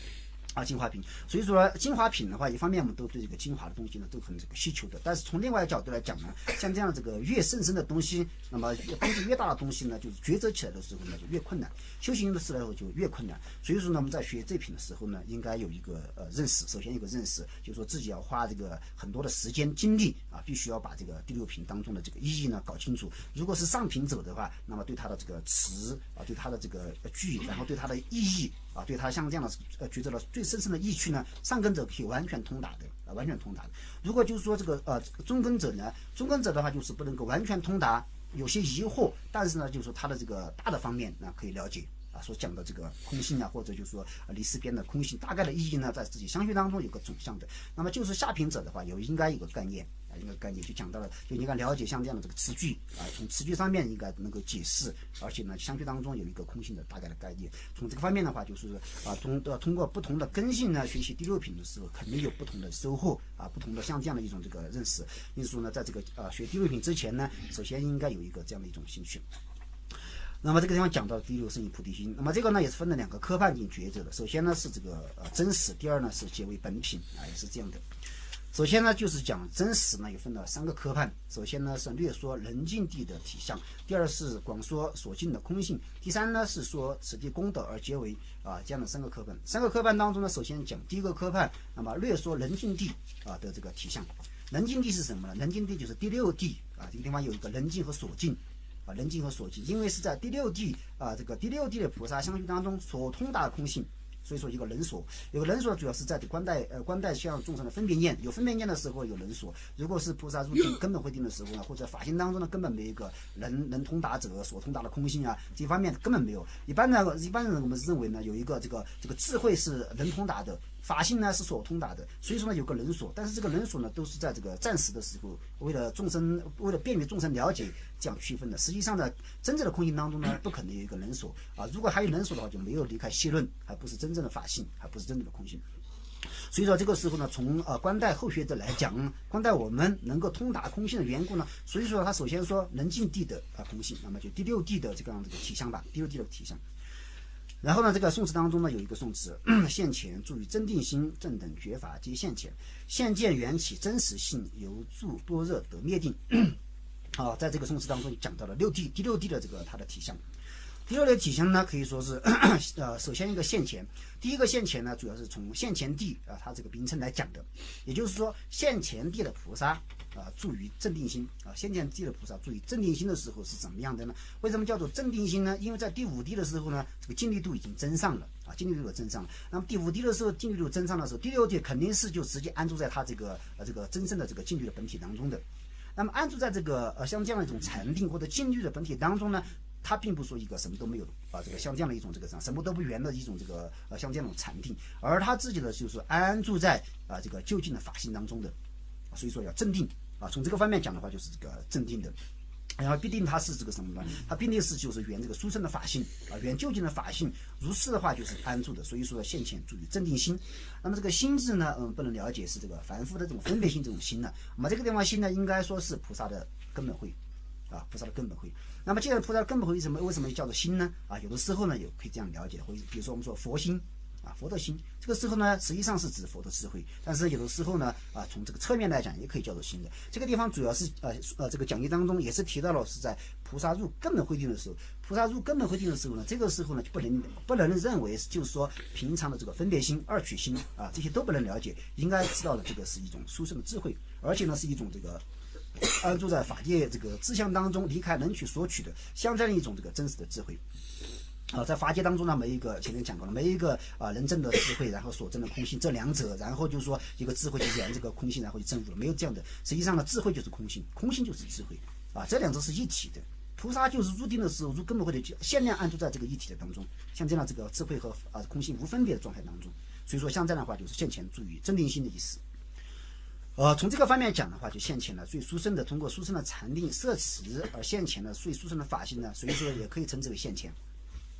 啊，精华品，所以说精华品的话，一方面我们都对这个精华的东西呢都很这个需求的，但是从另外一个角度来讲呢，像这样这个越甚深的东西，那么东西越大的东西呢，就是抉择起来的时候呢就越困难，修行的时候就越困难。所以说呢，我们在学这品的时候呢，应该有一个呃认识，首先有个认识，就是说自己要花这个很多的时间精力啊，必须要把这个第六品当中的这个意义呢搞清楚。如果是上品者的话，那么对它的这个词啊，对它的这个句，然后对它的意义。啊，对他像这样的呃抉择了最深深的意趣呢，上根者可以完全通达的啊，完全通达的。如果就是说这个呃中根者呢，中根者的话就是不能够完全通达，有些疑惑，但是呢，就是说他的这个大的方面呢可以了解啊，所讲的这个空性啊，或者就是说呃离世边的空性，大概的意义呢，在自己相续当中有个总相的。那么就是下品者的话，有应该有个概念。啊，一个概念就讲到了，就应该了解像这样的这个词句啊，从词句上面应该能够解释，而且呢，相续当中有一个空性的大概的概念。从这个方面的话，就是啊，通呃通过不同的根性呢，学习第六品的时候，肯定有不同的收获啊，不同的像这样的一种这个认识。因此呢，在这个啊学第六品之前呢，首先应该有一个这样的一种兴趣。那么这个地方讲到第六圣意菩提心，那么这个呢也是分了两个科判进抉择的。首先呢是这个呃真实，第二呢是结为本品啊，也是这样的。首先呢，就是讲真实呢，也分了三个科判。首先呢是略说人境地的体相，第二是广说所尽的空性，第三呢是说此地功德而结为啊这样的三个科判。三个科判当中呢，首先讲第一个科判，那么略说人境地啊的这个体相。人境地是什么呢？人境地就是第六地啊，这个地方有一个人境和所境啊，人境和所境，因为是在第六地啊这个第六地的菩萨相续当中所通达空性。所以说一个人所，有个人所主要是在观待呃观待像众生的分别念，有分别念的时候有人所。如果是菩萨入定根本慧定的时候呢，或者法性当中呢，根本没有一个人能通达者所通达的空性啊，这方面根本没有。一般呢，一般人我们认为呢，有一个这个这个智慧是人通达的，法性呢是所通达的，所以说呢有个人所，但是这个人所呢都是在这个暂时的时候，为了众生，为了便于众生了解这样区分的。实际上呢，真正的空性当中呢，不可能有一个人所啊。如果还有人所的话，就没有离开谢论，还不是真正的法性，还不是真正的空性。所以说这个时候呢，从呃观待后学者来讲，观待我们能够通达空性的缘故呢，所以说他首先说人境地的啊、呃、空性，那么就第六地的这个样这个体相吧，第六地的体相。然后呢，这个宋词当中呢有一个宋词，现前助于真定心，正等觉法皆现前，现见缘起真实性，由助般若得灭定。啊，在这个宋词当中讲到了六地第六地的这个它的体相。第六类体相呢，可以说是呃，首先一个现前，第一个现前呢，主要是从现前地啊、呃，它这个名称来讲的，也就是说现前地的菩萨啊、呃，住于正定心啊，现前地的菩萨住于正定心的时候是怎么样的呢？为什么叫做正定心呢？因为在第五地的时候呢，这个净力度已经增上了啊，净力度有增上了。那么第五地的时候，净力度增上的时候，第六地肯定是就直接安住在它这个呃这个真正的这个净律的本体当中的。那么安住在这个呃像这样的一种禅定或者净律的本体当中呢？它并不说一个什么都没有啊，这个像这样的一种这个什么都不圆的一种这个呃像这样一种禅定，而他自己呢就是安住在啊这个究竟的法性当中的，所以说要正定啊。从这个方面讲的话，就是这个正定的，然后必定它是这个什么呢？它必定是就是圆这个殊胜的法性啊，圆究竟的法性。如是的话就是安住的，所以说现前注意正定心。那么这个心字呢，嗯，不能了解是这个凡夫的这种分别心这种心呢。那么这个地方心呢，应该说是菩萨的根本慧。啊，菩萨的根本慧。那么，既然菩萨的根本慧为什么为什么叫做心呢？啊，有的时候呢，有可以这样了解，或者比如说我们说佛心啊，佛的心，这个时候呢，实际上是指佛的智慧，但是有的时候呢，啊，从这个侧面来讲，也可以叫做心的。这个地方主要是呃呃，这个讲义当中也是提到了，是在菩萨入根本慧定的时候，菩萨入根本慧定的时候呢，这个时候呢，就不能不能认为就是说平常的这个分别心、二取心啊，这些都不能了解，应该知道的这个是一种殊胜的智慧，而且呢，是一种这个。安住在法界这个志向当中，离开能取所取的，像这样一种这个真实的智慧啊，在法界当中呢，没一个前面讲过了，没一个啊人证的智慧，然后所证的空性，这两者，然后就是说一个智慧就圆这个空性，然后就证入了，没有这样的。实际上呢，智慧就是空性，空性就是智慧啊，这两者是一体的。菩萨就是入定的时候，入根本慧的限量安住在这个一体的当中，像这样这个智慧和啊空性无分别的状态当中。所以说，像这样的话，就是现前注于正定心的意思。呃，从这个方面讲的话，就现前了最殊胜的，通过殊胜的禅定摄持而现前了最殊胜的法性呢，所以说也可以称之为现前。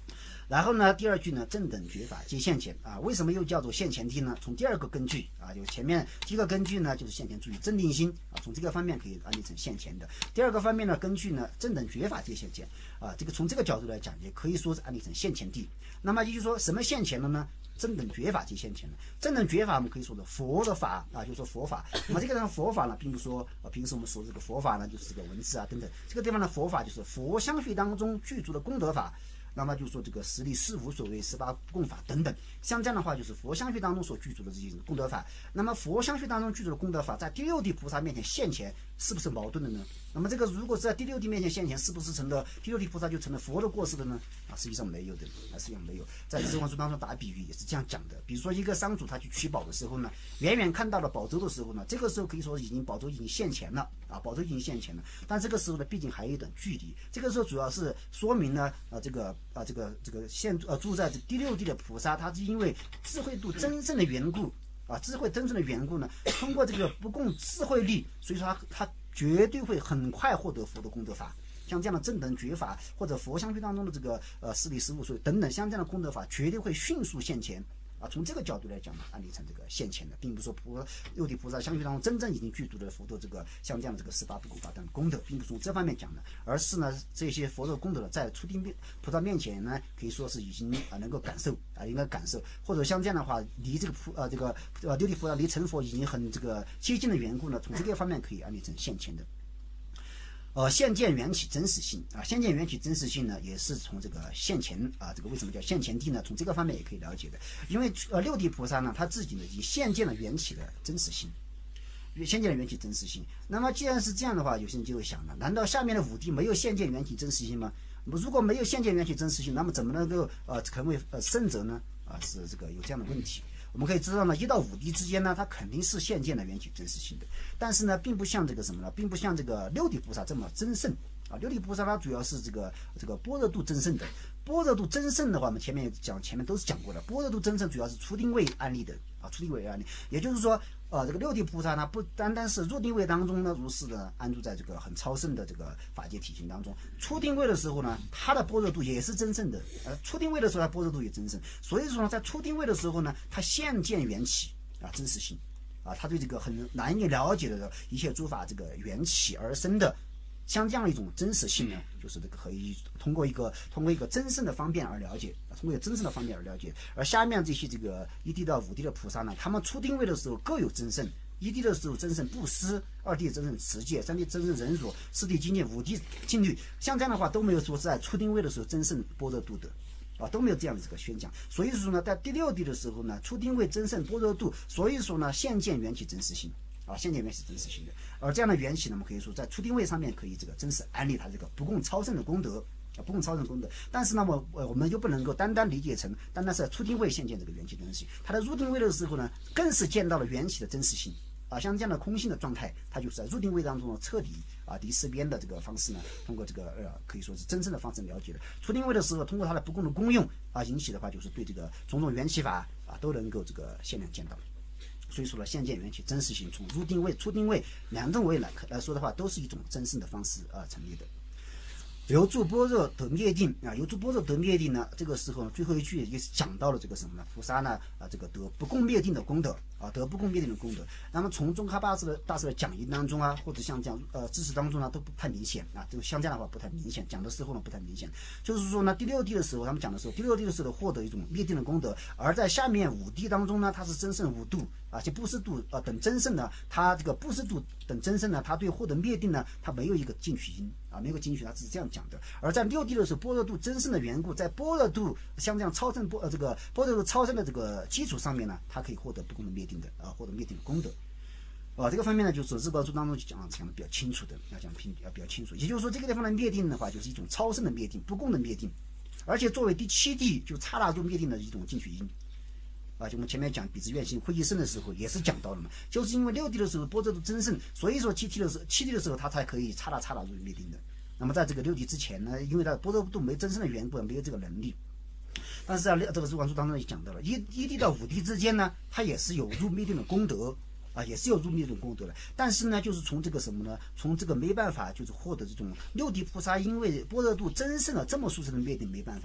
然后呢，第二句呢，正等觉法皆现前啊，为什么又叫做现前地呢？从第二个根据啊，就前面第一个根据呢，就是现前注意镇定心啊，从这个方面可以安立成现前的。第二个方面呢，根据呢正等觉法皆现前啊，这个从这个角度来讲，也可以说是安立成现前地。那么也就是说，什么现前了呢？正等觉法即现前了。正等觉法我们可以说的佛的法啊，就是说佛法。那么这个地方佛法呢，并不说呃，平时我们说这个佛法呢，就是这个文字啊等等。这个地方的佛法就是佛相续当中具足的功德法。那么就说这个十力四无所谓十八供法等等，像这样的话就是佛相续当中所具足的这些功德法。那么佛相续当中具足的功德法，在第六地菩萨面前现前，是不是矛盾的呢？那么这个如果是在第六地面前现前，是不是成了第六地菩萨就成了佛的过失的呢？啊，实际上没有的，啊，实际上没有。在《智光书》当中打比喻也是这样讲的。比如说一个商主他去取宝的时候呢，远远看到了宝珠的时候呢，这个时候可以说已经宝珠已经现前了啊，宝珠已经现前了。但这个时候呢，毕竟还有一段距离。这个时候主要是说明呢，啊，这个啊，这个这个现呃住在这第六地的菩萨，他是因为智慧度真正的缘故啊，智慧真正的缘故呢，通过这个不共智慧力，所以说他他绝对会很快获得佛的功德法。像这样的正等觉法或者佛相续当中的这个呃十力十无所谓等等，像这样的功德法，绝对会迅速现前。啊，从这个角度来讲呢，安立成这个现前的，并不是说菩六地菩萨相续当中真正已经具足了佛的这个像这样的这个十八不共法等功德，并不是从这方面讲的，而是呢这些佛的功德在初地菩萨面前呢，可以说是已经啊能够感受啊，应该感受，或者像这样的话，离这个菩呃这个呃六地菩萨离成佛已经很这个接近的缘故呢，从这个方面可以安立成现前的。呃，现见缘起真实性啊，现见缘起真实性呢，也是从这个现前啊，这个为什么叫现前地呢？从这个方面也可以了解的。因为呃，六地菩萨呢，他自己呢已经现见了缘起的真实性，现见了缘起真实性。那么既然是这样的话，有些人就会想了，难道下面的五地没有现见缘起真实性吗？如果没有现见缘起真实性，那么怎么能够呃成为呃圣者呢？啊，是这个有这样的问题。我们可以知道呢，一到五地之间呢，它肯定是现见了缘起真实性的，但是呢，并不像这个什么呢，并不像这个六地菩萨这么真圣啊。六地菩萨它主要是这个这个般若度真圣的，般若度真圣的话，我们前面讲前面都是讲过的，般若度真圣主要是初定位安立的啊，初定位安立，也就是说，呃，这个六地菩萨呢，不单单是入定位当中呢，如是的安住在这个很超圣的这个法界体型当中，初定位的时候呢，它的般若度也是真圣的，呃，初定位的时候它般若度也真圣，所以说呢，在初定位的时候呢，它现见缘起啊，真实性啊，他对这个很难以了解的一切诸法这个缘起而生的。像这样的一种真实性呢，就是这个可以通过一个通过一个真正的方便而了解，通过一个真正的方便而了解。而下面这些这个一地到五地的菩萨呢，他们初定位的时候各有真圣，一地的时候真圣布施，二地真圣持戒，三地真圣忍辱，四地精进，五地静虑。像这样的话都没有说是在初定位的时候真圣般若度的。啊，都没有这样的这个宣讲，所以说呢，在第六地的时候呢，初定位真圣般若度，所以说呢，现见缘起真实性啊，现见缘起真实性的。而这样的缘起呢，我们可以说在初定位上面可以这个真实安立它这个不共超圣的功德啊，不共超圣功德。但是呢，我我们又不能够单单理解成单单是在初定位现见这个缘起真实性，它在入定位的时候呢，更是见到了缘起的真实性。啊，像这样的空性的状态，它就是在入定位当中彻底啊离四边的这个方式呢，通过这个呃可以说是真正的方式了解的。初定位的时候，通过它的不共的功用啊引起的话，就是对这个种种缘起法啊都能够这个限量见到。所以说呢，现见缘起真实性，从入定位、初定位两种位来来说的话，都是一种真实的方式啊成立的。由住般若得灭定啊，由住般若得灭定呢，这个时候呢，最后一句也是讲到了这个什么呢？菩萨呢啊，这个得不共灭定的功德啊，得不共灭定的功德。那么从宗喀巴大师的大师的讲义当中啊，或者像这样呃知识当中呢，都不太明显啊，就像这样的话不太明显，讲的时候呢不太明显。就是说呢，第六地的时候，他们讲的时候，第六地的时候获得一种灭定的功德，而在下面五地当中呢，它是真圣五度啊，且布施度啊等真圣呢，它这个布施度等真圣呢，它对获得灭定呢，它没有一个进取因啊，没有进取，它只是这样讲的。而在六地的时候，般若度真圣的缘故，在般若度像这样超圣波呃这个般若度超圣的这个基础上面呢，它可以获得不共的灭定的啊，获得灭定的功德。啊，这个方面呢，就是《日光书》当中讲讲的比较清楚的，要讲平要比较清楚。也就是说，这个地方的灭定的话，就是一种超圣的灭定，不共的灭定，而且作为第七地就刹那入灭定的一种进取因。啊，就我们前面讲比之愿行会一生的时候，也是讲到了嘛，就是因为六地的时候般若度真圣，所以说七地的时候，七地的时候它才可以刹那刹那入灭定的。那么在这个六地之前呢，因为它般若度没真正的缘故，没有这个能力。但是在这个日光书当中也讲到了，一一地到五地之间呢，它也是有入灭定的功德啊，也是有入灭定的功德的。但是呢，就是从这个什么呢？从这个没办法，就是获得这种六地菩萨因为般若度真圣了这么殊胜的灭定，没办法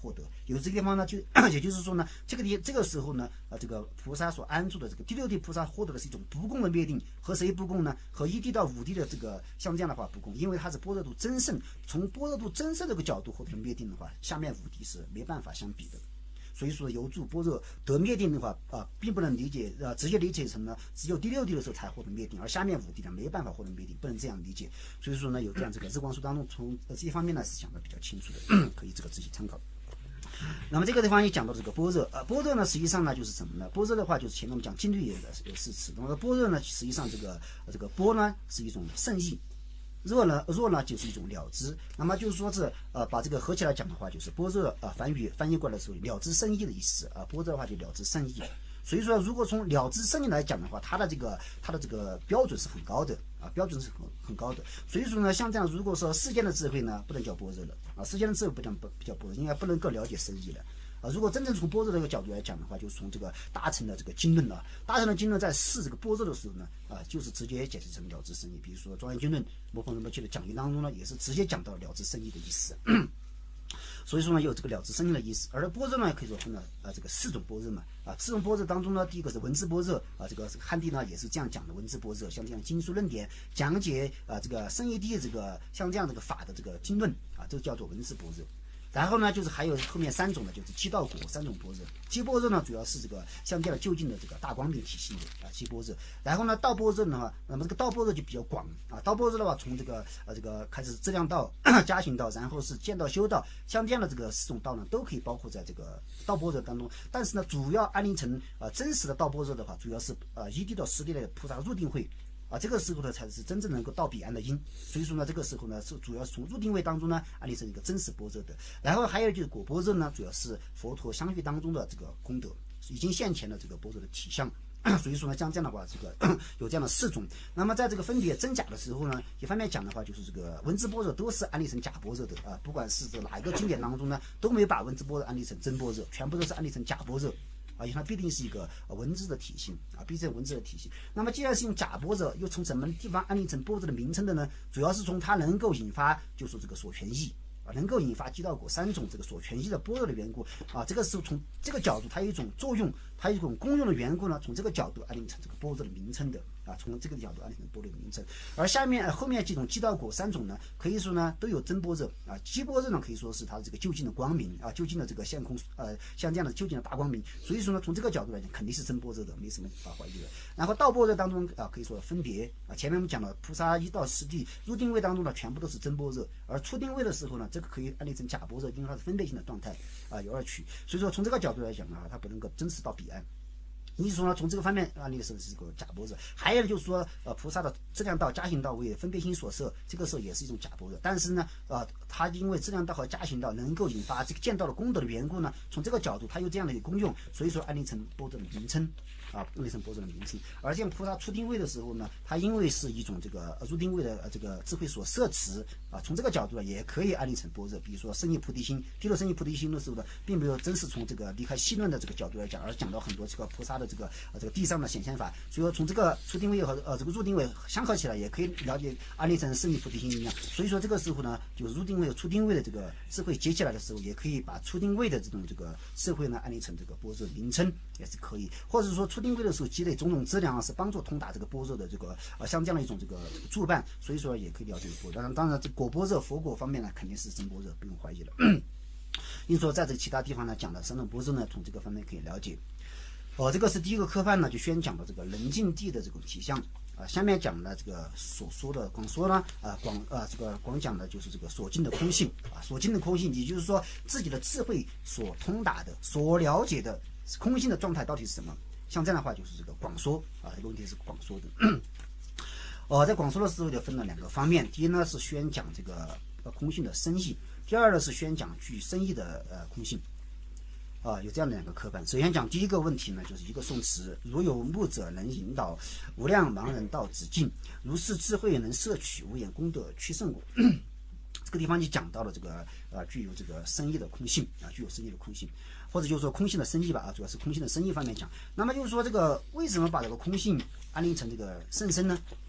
获得。有这个地方呢，就也就是说呢，这个地这个时候呢，呃，这个菩萨所安住的这个第六地菩萨获得的是一种不共的灭定，和谁不共呢？和一地到五地的这个像这样的话不共，因为它是般若度真圣，从般若度真圣这个角度获得灭定的话，下面五地是没办法相比的。所以说，由住般若得灭定的话啊，并不能理解啊，直接理解成呢，只有第六地的时候才获得灭定，而下面五地呢没办法获得灭定，不能这样理解。所以说呢，有这样这个日光书当中从呃这些方面呢是讲的比较清楚的，可以这个自己参考。那么这个地方也讲到这个般若，呃，般若呢实际上呢就是什么呢？般若的话就是前面我们讲经律也有四次，那么般若呢实际上这个这个般呢是一种圣意。若呢，若呢就是一种了知，那么就是说是呃把这个合起来讲的话，就是般若啊梵语翻译过来的时候了知圣意的意思啊，般若的话就了知圣意。所以说，如果从了知圣意来讲的话，它的这个它的这个标准是很高的啊，标准是很很高的。所以说呢，像这样，如果说世间的智慧呢，不能叫般若了啊，世间的智慧不讲不不叫般若，应该不能够了解圣意了。啊，如果真正从般若这个角度来讲的话，就是从这个大乘的这个经论啊，大乘的经论在释这个般若的时候呢，啊，就是直接解释成了知圣意。比如说《庄严经论》摩诃仁波切的讲义当中呢，也是直接讲到了知圣意的意思。所以说呢，有这个了知圣意的意思。而般若呢，可以说分了啊这个四种般若嘛，啊四种般若当中呢，第一个是文字般若啊，这个汉地呢也是这样讲的文字般若，像这样经书论点讲解啊这个圣义谛这个像这样这个法的这个经论啊，这叫做文字般若。然后呢，就是还有后面三种呢，就是七道果三种般若。七般若呢，主要是这个像这样就近的这个大光明体系的啊，七般若。然后呢，道般若的话，那么这个道般若就比较广啊。道般若的话，从这个呃这个开始质量道、加行道，然后是见道、修道，像这样的这个四种道呢，都可以包括在这个道般若当中。但是呢，主要安立成呃真实的道般若的话，主要是呃一地到十地的菩萨入定慧。啊，这个时候呢，才是真正能够到彼岸的因。所以说呢，这个时候呢，是主要是从入定位当中呢，安立成一个真实般若的。然后还有就是果般若呢，主要是佛陀相续当中的这个功德，已经现前的这个般若的体相。所以说呢，像这样的话，这个有这样的四种。那么在这个分别真假的时候呢，一方面讲的话，就是这个文字般若都是安立成假般若的啊，不管是哪一个经典当中呢，都没有把文字般若安立成真般若，全部都是安立成假般若。而且它必定是一个文字的体系啊，必定是文字的体系。那么既然是用假般若，又从什么地方安立成般若的名称的呢？主要是从它能够引发，就是这个所权义啊，能够引发七道果三种这个所权义的般若的缘故啊。这个是从这个角度，它有一种作用，它有一种功用的缘故呢，从这个角度安立成这个般若的名称的啊，从这个角度安立成般若的名称。而下面、呃、后面几种七道果三种呢，可以说呢都有真般若啊，七般若呢可以说是它这个就近的光明啊，就近的这个现空呃像这样的就近的大光明。所以说呢，从这个角度来讲，肯定是真般若的，没什么啊怀疑的。然后道般若当中啊，可以说分别啊，前面我们讲了菩萨一到十地入定位当中呢，全部都是真般若，而出定位的时候呢，这个可以安立成假般若，因为它是分别性的状态啊，有二取。所以说从这个角度来讲啊，它不能够真实到彼岸。你说呢？从这个方面案例的时候是个假般若，还有就是说，呃，菩萨的质量道、加行道为分别心所摄，这个时候也是一种假般若。但是呢，呃，它因为质量道和加行道能够引发这个见道的功德的缘故呢，从这个角度它有这样的一个功用，所以说安立成般若的名称啊，安立成般若的名称。而像菩萨出定位的时候呢，它因为是一种这个入定位的呃这个智慧所摄持啊，从这个角度呢，也可以安立成般若。比如说生意菩提心，第六生意菩提心的时候呢，并没有真是从这个离开细论的这个角度来讲，而讲到很多这个菩萨的这个呃这个地上的显现法，所以说从这个出定位和呃这个入定位相合起来，也可以了解安立成生意菩提心一样。所以说这个时候呢，就是入定位和出定位的这个智慧结起来的时候，也可以把出定位的这种这个智慧呢安立成这个般若名称也是可以，或者说出定位的时候积累种种资粮是帮助通达这个般若的这个呃像这样的一种这个这个助伴，所以说也可以了解般若。当然当然这果般若佛果方面呢，肯定是真般若，不用怀疑了。因此说在这个其他地方呢讲的三种般若呢，从这个方面可以了解。哦，这个是第一个科判呢，就宣讲了这个能境地的这种体相啊。下面讲的这个所说的广说呢，啊广啊这个广讲的就是这个所尽的空性啊，所尽的空性，也就是说自己的智慧所通达的、所了解的空性的状态到底是什么？像这样的话，就是这个广说啊，这个问题是广说的。哦，在广说的时候就分了两个方面，第一呢是宣讲这个空性的深意，第二呢是宣讲具深意的呃空性。啊，有这样的两个科判。首先讲第一个问题呢，就是一个宋词：如有目者能引导无量盲人到止境，如是智慧能摄取无眼功德趋胜果。这个地方就讲到了这个呃具有这个深意的空性啊，具有深意的空性，或者就是说空性的深意吧啊，主要是空性的深意方面讲。那么就是说这个为什么把这个空性安立成这个甚深呢？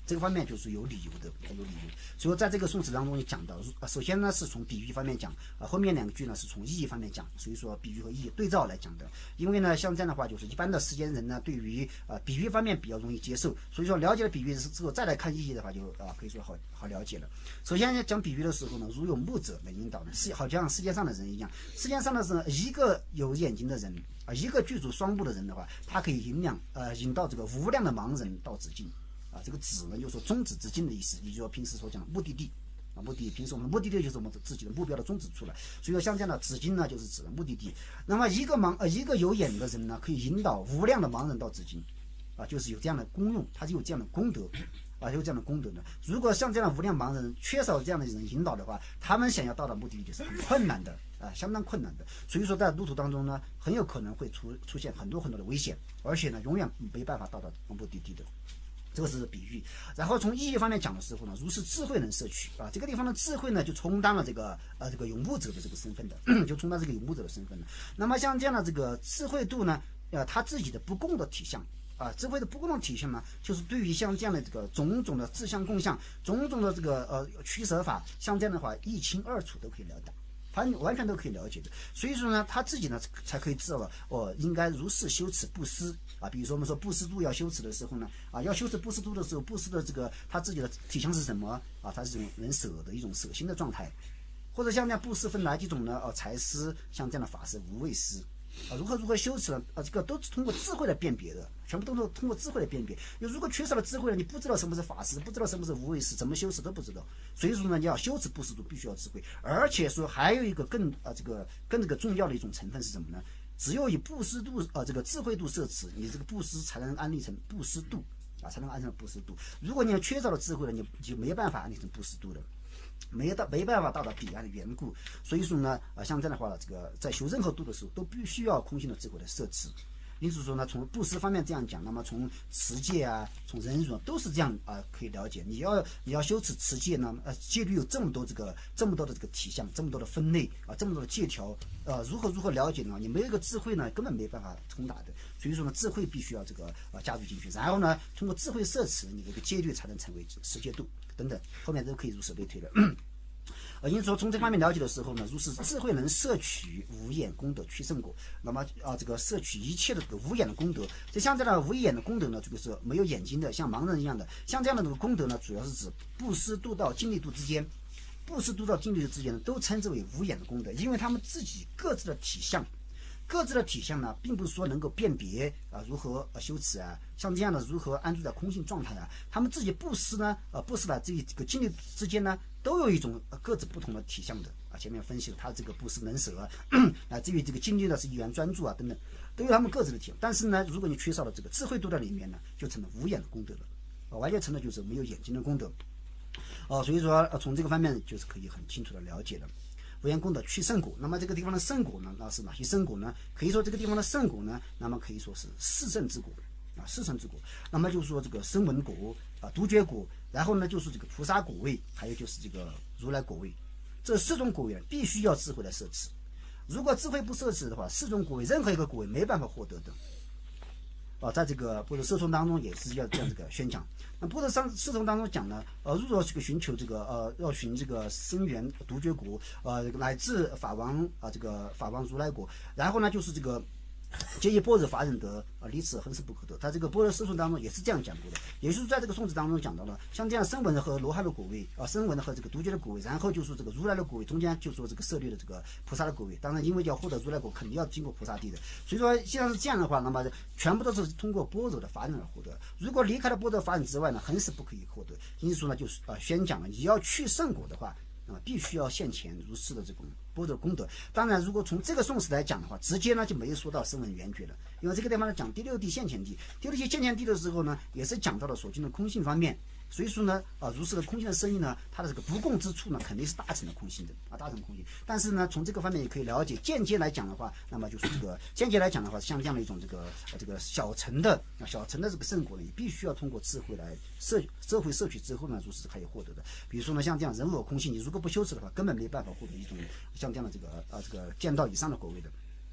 这个方面就是有理由的，有理由。所以说在这个宋词当中也讲到，首先呢是从比喻方面讲，啊后面两个句呢是从意义方面讲，所以说比喻和意义对照来讲的。因为呢像这样的话，就是一般的世间人呢对于呃比喻方面比较容易接受，所以说了解了比喻之后再来看意义的话就啊可以说好好了解了。首先讲比喻的时候呢，如有目者能引导呢，是好像世界上的人一样，世界上的是一个有眼睛的人啊，一个具足双目的人的话，他可以引两呃引到这个无量的盲人到止境。啊，这个止呢，就是说终止之境的意思，也就是说平时所讲的目的地啊，目的平时我们的目的地就是我们自己的目标的终止处了。所以说像这样的止境呢，就是指的目的地。那么一个盲呃一个有眼的人呢，可以引导无量的盲人到止境，啊，就是有这样的功用，他就有这样的功德，啊，有这样的功德呢。如果像这样的无量盲人缺少这样的人引导的话，他们想要到达目的地就是很困难的啊，相当困难的。所以说在路途当中呢，很有可能会出出现很多很多的危险，而且呢，永远没办法到达目的地的。这个是比喻。然后从意义方面讲的时候呢，如是智慧能摄取啊，这个地方的智慧呢就充当了这个呃这个有目者的这个身份的，就充当这个有目者的身份的。那么像这样的这个智慧度呢，呃，他自己的不共的体相啊，智慧的不共的体现呢，就是对于像这样的这个种种的自相共相，种种的这个呃取舍法，像这样的话一清二楚都可以了解。他完全都可以了解的，所以说呢，他自己呢才可以知道了哦，应该如是修持布施啊。比如说我们说布施度要修持的时候呢，啊，要修持布施度的时候，布施的这个他自己的体相是什么啊？他是一种能舍的一种舍心的状态，或者像这样布施分哪几种呢？哦，财施，像这样的法施、无畏施。啊，如何如何修持呢？啊，这个都是通过智慧来辨别的，全部都是通过智慧来辨别。你如果缺少了智慧呢，你不知道什么是法施，不知道什么是无畏施，怎么修持都不知道。所以说呢，你要修持布施度必须要智慧，而且说还有一个更啊这个更这个重要的一种成分是什么呢？只有以布施度啊这个智慧度摄持，你这个布施才能安立成布施度啊，才能安成布施度。如果你缺少了智慧了，你就没办法安立成布施度的。没到没办法到达彼岸的缘故，所以说呢，啊，像这样的话，这个在修任何度的时候，都必须要空性的智慧来摄持。因此说呢，从布施方面这样讲，那么从持戒啊，从忍辱都是这样啊，可以了解。你要你要修持持戒呢，呃，戒律有这么多这个这么多的这个体相，这么多的分类啊，这么多的戒条，呃，如何如何了解呢？你没有一个智慧呢，根本没办法通达的。所以说呢，智慧必须要这个啊加入进去，然后呢，通过智慧摄持，你这个戒律才能成为持戒度等等，后面都可以如此类推的。呃，因此说从这方面了解的时候呢，如是智慧能摄取无眼功德去胜果，那么啊，这个摄取一切的这个无眼的功德，这像这样的无眼的功德呢，这个是没有眼睛的，像盲人一样的，像这样的这个功德呢，主要是指布施度到尽力度之间，布施度到尽力度之间呢，都称之为无眼的功德，因为他们自己各自的体相。各自的体相呢，并不是说能够辨别啊如何呃修持啊，像这样的如何安住在空性状态啊，他们自己布施呢，呃布施的这这个经历之间呢，都有一种、呃、各自不同的体相的啊。前面分析了他这个布施能舍啊，至于这个经历呢是一元专注啊等等，都有他们各自的体相。但是呢，如果你缺少了这个智慧度在里面呢，就成了无眼的功德了，啊，完全成了就是没有眼睛的功德。哦，所以说呃从这个方面就是可以很清楚的了解了。无眼功德去胜果，那么这个地方的胜果呢，那是哪些胜果呢？可以说这个地方的胜果呢，那么可以说是四圣之果啊，四圣之果。那么就是说这个声闻果啊、独觉果，然后呢就是这个菩萨果位，还有就是这个如来果位。这四种果位必须要智慧来摄持，如果智慧不摄持的话，四种果位任何一个果位没办法获得的。啊，在这个波罗摄宗当中也是要这样这个宣讲。那波罗摄宗当中讲呢，呃，如果这个寻求这个呃，要寻这个生源独觉果，呃，乃至法王啊、呃，这个法王如来果，然后呢就是这个皆以般若法忍得啊，离此恒是不可得。他这个般若摄宗当中也是这样讲过的，也就是在这个颂词当中讲到了，像这样声闻和罗汉的果位啊，声闻和这个独觉的果位，然后就说这个如来的果位，中间就说这个舍利的这个菩萨的果位。当然，因为要获得如来果，肯定要经过菩萨地的，所以说既然是这样的话，那么全部都是通过般若的法忍而获得。如果离开了般若法忍之外呢，恒是不可以获得。因此说呢，就是啊宣讲了，你要去圣果的话。啊，必须要现前如是的这种般若功德。当然，如果从这个颂词来讲的话，直接呢就没有说到声闻缘觉了，因为这个地方呢讲第六地现前地，第六地现前地的时候呢，也是讲到了所经的空性方面。所以说呢，啊，如是的空性的生意呢，它的这个不共之处呢，肯定是大乘的空性的啊，大乘空性。但是呢，从这个方面也可以了解，间接来讲的话，那么就是这个间接来讲的话，像这样的一种这个呃这个小乘的啊小乘的这个圣果呢，也必须要通过智慧来摄智慧摄取之后呢，如是可以获得的。比如说呢，像这样人我空性，你如果不修持的话，根本没办法获得一种像这样的这个啊这个见道以上的果位的。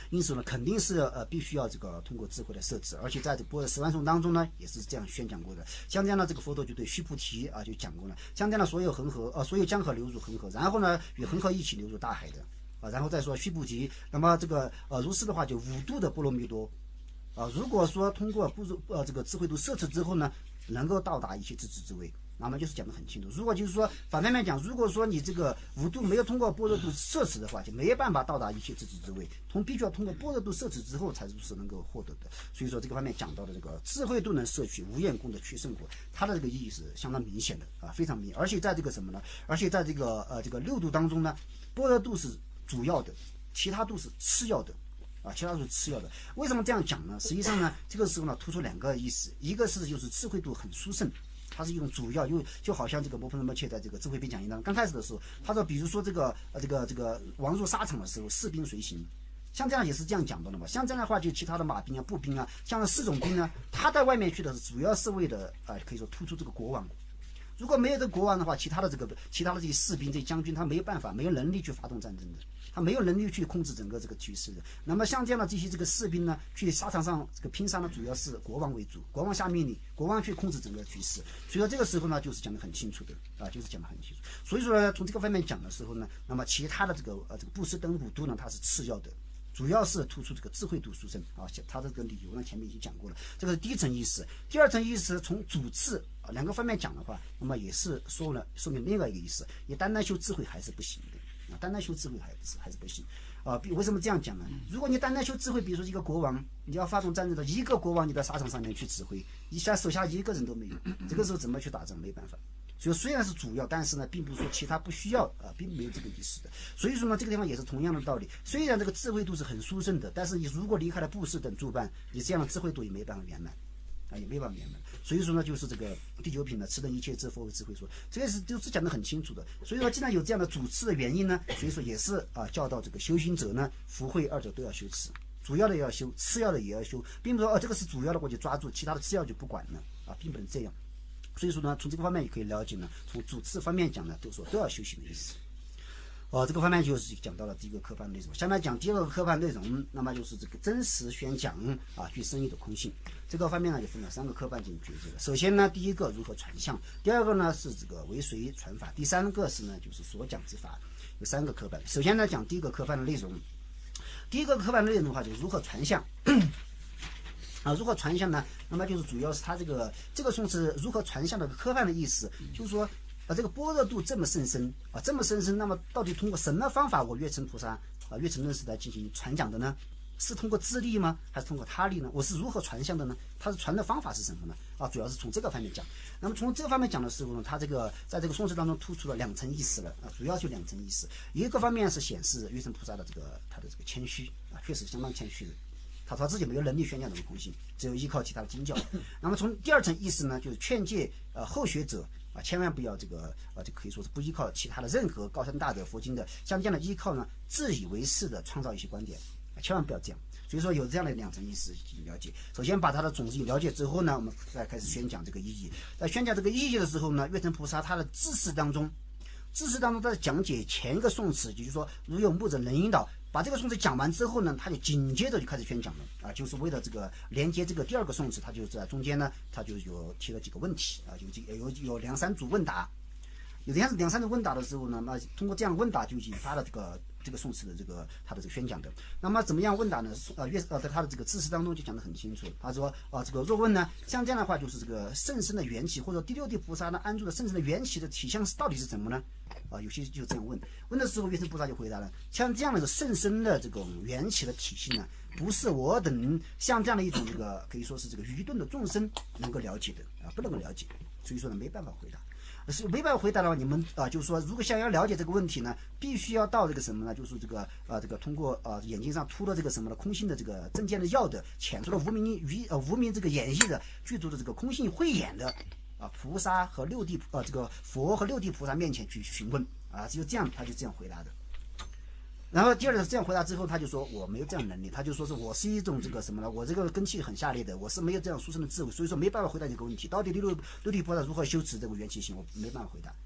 因此呢，肯定是呃必须要这个通过智慧的设置，而且在这般若十万颂当中呢，也是这样宣讲过的。像这样的这个佛陀就对须菩提啊就讲过了，像这样的所有恒河呃所有江河流入恒河，然后呢与恒河一起流入大海的啊，然后再说须菩提，那么这个呃如是的话就五度的波罗蜜多啊，如果说通过不呃这个智慧度摄持之后呢，能够到达一切自知之位。那么就是讲得很清楚。如果就是说反方面讲，如果说你这个五度没有通过般若度摄持的话，就没办法到达一切自知之位，通必须要通过般若度摄持之后才是能够获得的。所以说这个方面讲到的这个智慧度能摄取无厌功的取胜果，它的这个意义是相当明显的啊，非常明显。而且在这个什么呢？而且在这个呃这个六度当中呢，般若度是主要的，其他度是次要的。啊，其他都是次要的。为什么这样讲呢？实际上呢，这个时候呢，突出两个意思，一个是就是智慧度很殊胜，它是一种主要，因为就好像这个摩诃仁波切在这个智慧篇讲义当中，刚开始的时候，他说，比如说这个呃这个这个王入沙场的时候，士兵随行，像这样也是这样讲到的嘛。像这样的话，就其他的马兵啊、步兵啊，像这四种兵呢，他在外面去的是主要是为了啊、呃，可以说突出这个国王。如果没有这个国王的话，其他的这个其他的这些士兵、这些将军，他没有办法，没有能力去发动战争的。他没有能力去控制整个这个局势的。那么像这样的这些这个士兵呢，去沙场上这个拼杀呢，主要是国王为主，国王下命令，国王去控制整个局势。所以说这个时候呢，就是讲得很清楚的啊，就是讲得很清楚。所以说呢，从这个方面讲的时候呢，那么其他的这个呃这个布施等五度呢，它是次要的。主要是突出这个智慧度殊胜啊，他这个理由呢前面已经讲过了，这个是第一层意思。第二层意思从主次啊两个方面讲的话，那么也是说了说明另外一个意思，也单单修智慧还是不行的啊，单单修智慧还是还是不行啊。为什么这样讲呢？如果你单单修智慧，比如说一个国王，你要发动战争的一个国王，你在沙场上面去指挥，一下手下一个人都没有，这个时候怎么去打仗？没办法。所以虽然是主要，但是呢，并不是说其他不需要啊，并没有这个意思的。所以说呢，这个地方也是同样的道理。虽然这个智慧度是很殊胜的，但是你如果离开了布施等诸伴，你这样的智慧度也没办法圆满啊，也没办法圆满。所以说呢，就是这个第九品呢，此等一切智佛为智慧说，这个是就是讲得很清楚的。所以说，既然有这样的主次的原因呢，所以说也是啊，教导这个修行者呢，福慧二者都要修持，主要的也要修，次要的也要修，并不是说哦这个是主要的我就抓住，其他的次要就不管了啊，并不能这样。所以说呢，从这个方面也可以了解呢，从主次方面讲呢，都说都要修行的意思。哦，这个方面就是讲到了第一个科判内容。下面讲第二个科判内容，那么就是这个真实宣讲啊，具深义的空性。这个方面呢，就分了三个科判进行抉择。首先呢，第一个如何传相，第二个呢是这个为谁传法，第三个是呢就是所讲之法，有三个科判。首先呢，讲第一个科判的内容。第一个科判内容的话，就如何传相。啊，如何传相呢？那么就是主要是它这个这个颂是如何传相的科判的意思，就是说啊，这个般若度这么甚深啊，这么甚深，那么到底通过什么方法，我月尘菩萨啊月尘论师来进行传讲的呢？是通过自力吗？还是通过他力呢？我是如何传相的呢？它是传的方法是什么呢？啊，主要是从这个方面讲。那么从这个方面讲的时候呢，它这个在这个颂词当中突出了两层意思了啊，主要就两层意思。一个方面是显示月尘菩萨的这个他的这个谦虚啊，确实相当谦虚的。他他自己没有能力宣讲这个空性，只有依靠其他的经教。那么从第二层意思呢，就是劝诫呃后学者啊，千万不要这个呃，这可以说是不依靠其他的任何高深大德佛经的像这样的依靠呢，自以为是的创造一些观点，啊，千万不要这样。所以说有这样的两层意思去了解。首先把它的种子了解之后呢，我们再开始宣讲这个意义。在宣讲这个意义的时候呢，月尘菩萨他的知识当中，知识当中他在讲解前一个颂词，就是说如有目者能引导。把这个颂词讲完之后呢，他就紧接着就开始宣讲了啊，就是为了这个连接这个第二个颂词，他就在中间呢，他就有提了几个问题啊，有有有两三组问答，有这样两三组问答的时候呢，那通过这样问答就引发了这个这个颂词的这个他的这个宣讲的。那么怎么样问答呢？呃，月呃在他的这个知识当中就讲得很清楚，他说啊，这个若问呢，像这样的话就是这个甚深的缘起，或者第六地菩萨呢安住的甚深的缘起的体相到底是什么呢？啊，有些就这样问，问的时候，月尘菩萨就回答了：像这样的甚深的这种缘起的体系呢，不是我等像这样的一种这个可以说是这个愚钝的众生能够了解的啊，不能够了解，所以说呢，没办法回答。是没办法回答的话，你们啊，就是说，如果想要了解这个问题呢，必须要到这个什么呢？就是这个啊，这个通过啊眼睛上涂了这个什么的空性的这个正见的药的，遣出了无名于呃无名这个演绎的具足的这个空性慧眼的。啊，菩萨和六地呃，这个佛和六地菩萨面前去询问啊，只有这样，他就这样回答的。然后第二个这样回答之后，他就说我没有这样的能力，他就说是我是一种这个什么呢？我这个根器很下劣的，我是没有这样殊胜的智慧，所以说没办法回答这个问题。到底六六地菩萨如何修持这个缘起性，我没办法回答。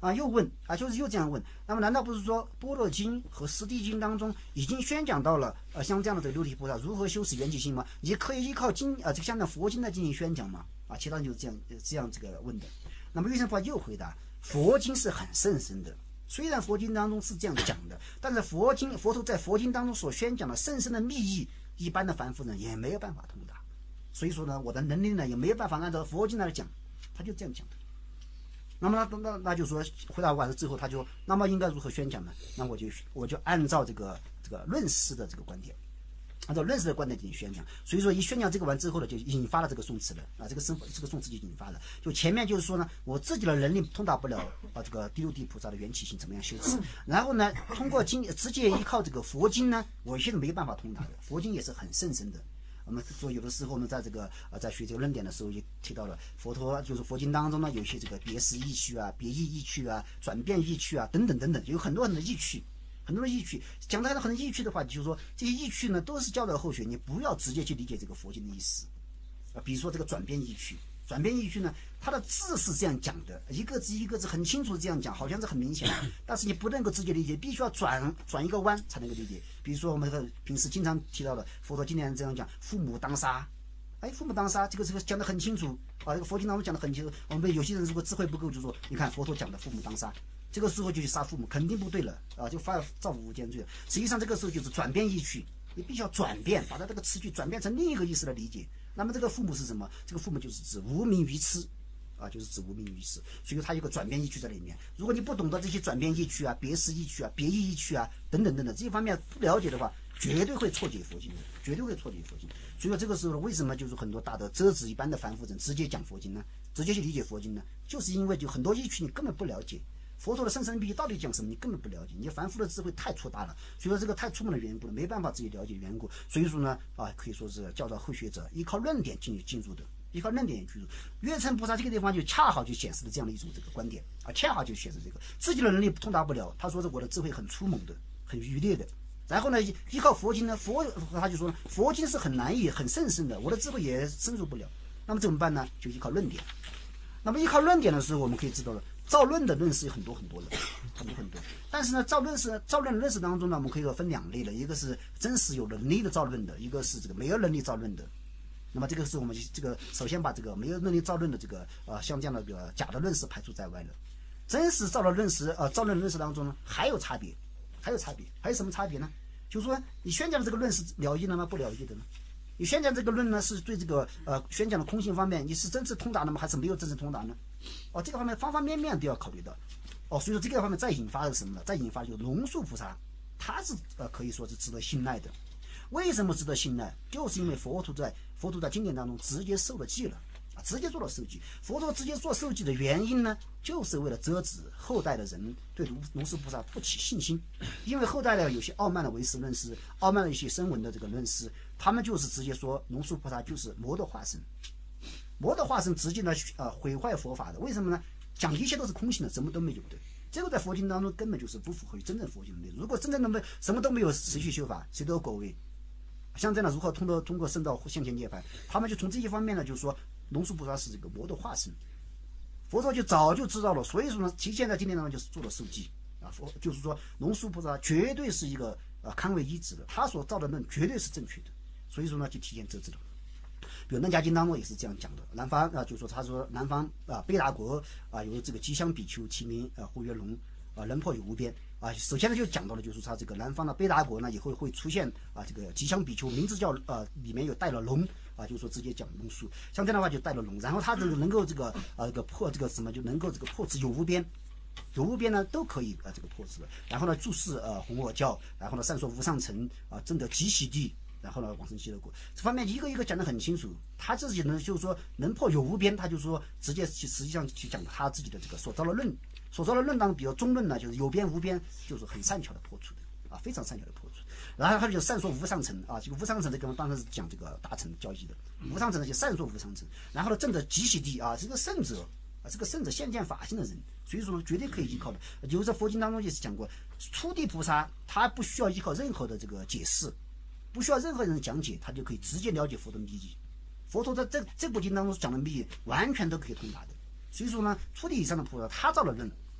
啊，又问啊，就是又这样问。那么难道不是说《般若经》和《十地经》当中已经宣讲到了呃像这样的这个六体菩萨如何修持缘起心吗？你可以依靠经啊，这个像那佛经来进行宣讲吗？啊，其他人就是这样这样这个问的。那么玉成法又回答，佛经是很甚深的。虽然佛经当中是这样讲的，但是佛经佛陀在佛经当中所宣讲的甚深的密意，一般的凡夫人也没有办法通达。所以说呢，我的能力呢也没有办法按照佛经来讲，他就这样讲的。那么那那那就说回答完了之后，他就那么应该如何宣讲呢？那我就我就按照这个这个论师的这个观点，按照论师的观点进行宣讲。所以说一宣讲这个完之后呢，就引发了这个宋词了啊，这个生这个宋词就引发了。就前面就是说呢，我自己的能力通达不了啊，这个第六地菩萨的缘起性怎么样修持，然后呢，通过经直接依靠这个佛经呢，我现在没办法通达的，佛经也是很甚深的。我们说有的时候呢，在这个呃在学这个论点的时候，也提到了佛陀就是佛经当中呢，有一些这个别识意趣啊、别义意趣啊、转变意趣啊等等等等，有很多很多意趣，很多的意趣。讲到很多意趣的话，就是说这些意趣呢，都是教导后学，你不要直接去理解这个佛经的意思啊。比如说这个转变意趣，转变意趣呢，它的字是这样讲的，一个字一个字很清楚这样讲，好像是很明显的，但是你不能够直接理解，必须要转转一个弯才能够理解。比如说我们平时经常提到的佛陀经典这样讲，父母当杀，哎，父母当杀，这个这个讲得很清楚啊，这个佛经当中讲得很清楚。我们有些人如果智慧不够，就说你看佛陀讲的父母当杀，这个时候就去杀父母，肯定不对了啊，就犯造无间罪了。实际上这个时候就是转变意趣，你必须要转变，把它这个词句转变成另一个意思来理解。那么这个父母是什么？这个父母就是指无名愚痴啊，就是指无名愚痴，所以它有个转变意趣在里面。如果你不懂得这些转变意趣啊、别识意趣啊、别义意趣啊等等等等这些方面不了解的话，绝对会错解佛经的，绝对会错解佛经。所以说这个时候为什么就是很多大德遮止一般的凡夫人直接讲佛经呢？直接去理解佛经呢？就是因为就很多意趣你根本不了解。佛陀的甚深密意到底讲什么？你根本不了解，你凡夫的智慧太粗大了，所以说这个太粗门的缘故了，没办法自己了解缘故。所以说呢，啊，可以说是教导后学者依靠论点进进入的，依靠论点进入。月称菩萨这个地方就恰好就显示了这样的一种这个观点啊，恰好就显示这个自己的能力通达不了，他说是我的智慧很粗猛的，很愚劣的。然后呢，依靠佛经呢，佛他就说佛经是很难以很甚深的，我的智慧也深入不了。那么怎么办呢？就依靠论点。那么依靠论点的时候，我们可以知道了。造论的论师有很多很多的，很多很多。但是呢，造论师造论的论师当中呢，我们可以分两类的，一个是真实有能力的造论的，一个是这个没有能力造论的。那么这个是我们这个首先把这个没有能力造论的这个呃像这样的这个假的论师排除在外了。真实造的论师呃造论论师当中呢，还有差别，还有差别，还有什么差别呢？就是说你宣讲的这个论是了义了吗？不了义的呢？你宣讲这个论呢，是对这个呃宣讲的空性方面，你是真正通达的吗？还是没有真正通达呢？哦，这个方面方方面面都要考虑到。哦，所以说这个方面再引发的什么呢？再引发就是龙树菩萨，他是呃可以说是值得信赖的。为什么值得信赖？就是因为佛陀在佛陀在经典当中直接受了记了啊，直接做了受记。佛陀直接做受记的原因呢，就是为了遮止后代的人对龙龙树菩萨不起信心。因为后代的有些傲慢的唯识论师，傲慢的一些声闻的这个论师，他们就是直接说龙树菩萨就是魔的化身。魔的化身直接呢呃毁坏佛法的，为什么呢？讲一切都是空性的，什么都没有的。这个在佛经当中根本就是不符合于真正佛经的内容。如果真正的没什么都没有持续修法，谁都有果位。像这样的如何通过通过圣道向前涅槃，他们就从这一方面呢，就是说龙树菩萨是这个魔的化身。佛陀就早就知道了，所以说呢，体现在今天当中就是做了受记啊。佛就是说龙树菩萨绝对是一个呃堪为一指的，他所造的论绝对是正确的，所以说呢就体现这知道。比如《楞伽经》当中也是这样讲的，南方啊，就说他说南方啊，北达国啊，有这个吉祥比丘，其名啊护月龙啊，人破有无边啊。首先呢就讲到了，就是他这个南方的北达国呢，以后会出现啊这个吉祥比丘，名字叫呃里面有带了龙啊，就是说直接讲龙树，像这样的话就带了龙，然后他这个能够这个呃这个破这个什么就能够这个破持有无边。有无边呢都可以呃这个破持，然后呢注释呃红我教，然后呢善说无上乘啊，证得极喜地。然后呢，往生极乐国，这方面一个一个讲得很清楚。他自己呢，就是说能破有无边，他就说直接去实际上去讲他自己的这个所造的论，所造的论当中，比如中论呢，就是有边无边，就是很善巧的破除的啊，非常善巧的破除。然后他就善说无上乘啊，这个无上乘这个当然是讲这个大乘教义的，无上乘呢就善说无上乘，然后呢证得极喜地啊，这个圣者啊，这个圣者现见法性的人，所以说呢绝对可以依靠的。有在佛经当中也是讲过，初地菩萨他不需要依靠任何的这个解释。不需要任何人讲解，他就可以直接了解佛的密意。佛陀在这这部经当中讲的密意，完全都可以通达的。所以说呢，初地以上的菩萨，他造了论，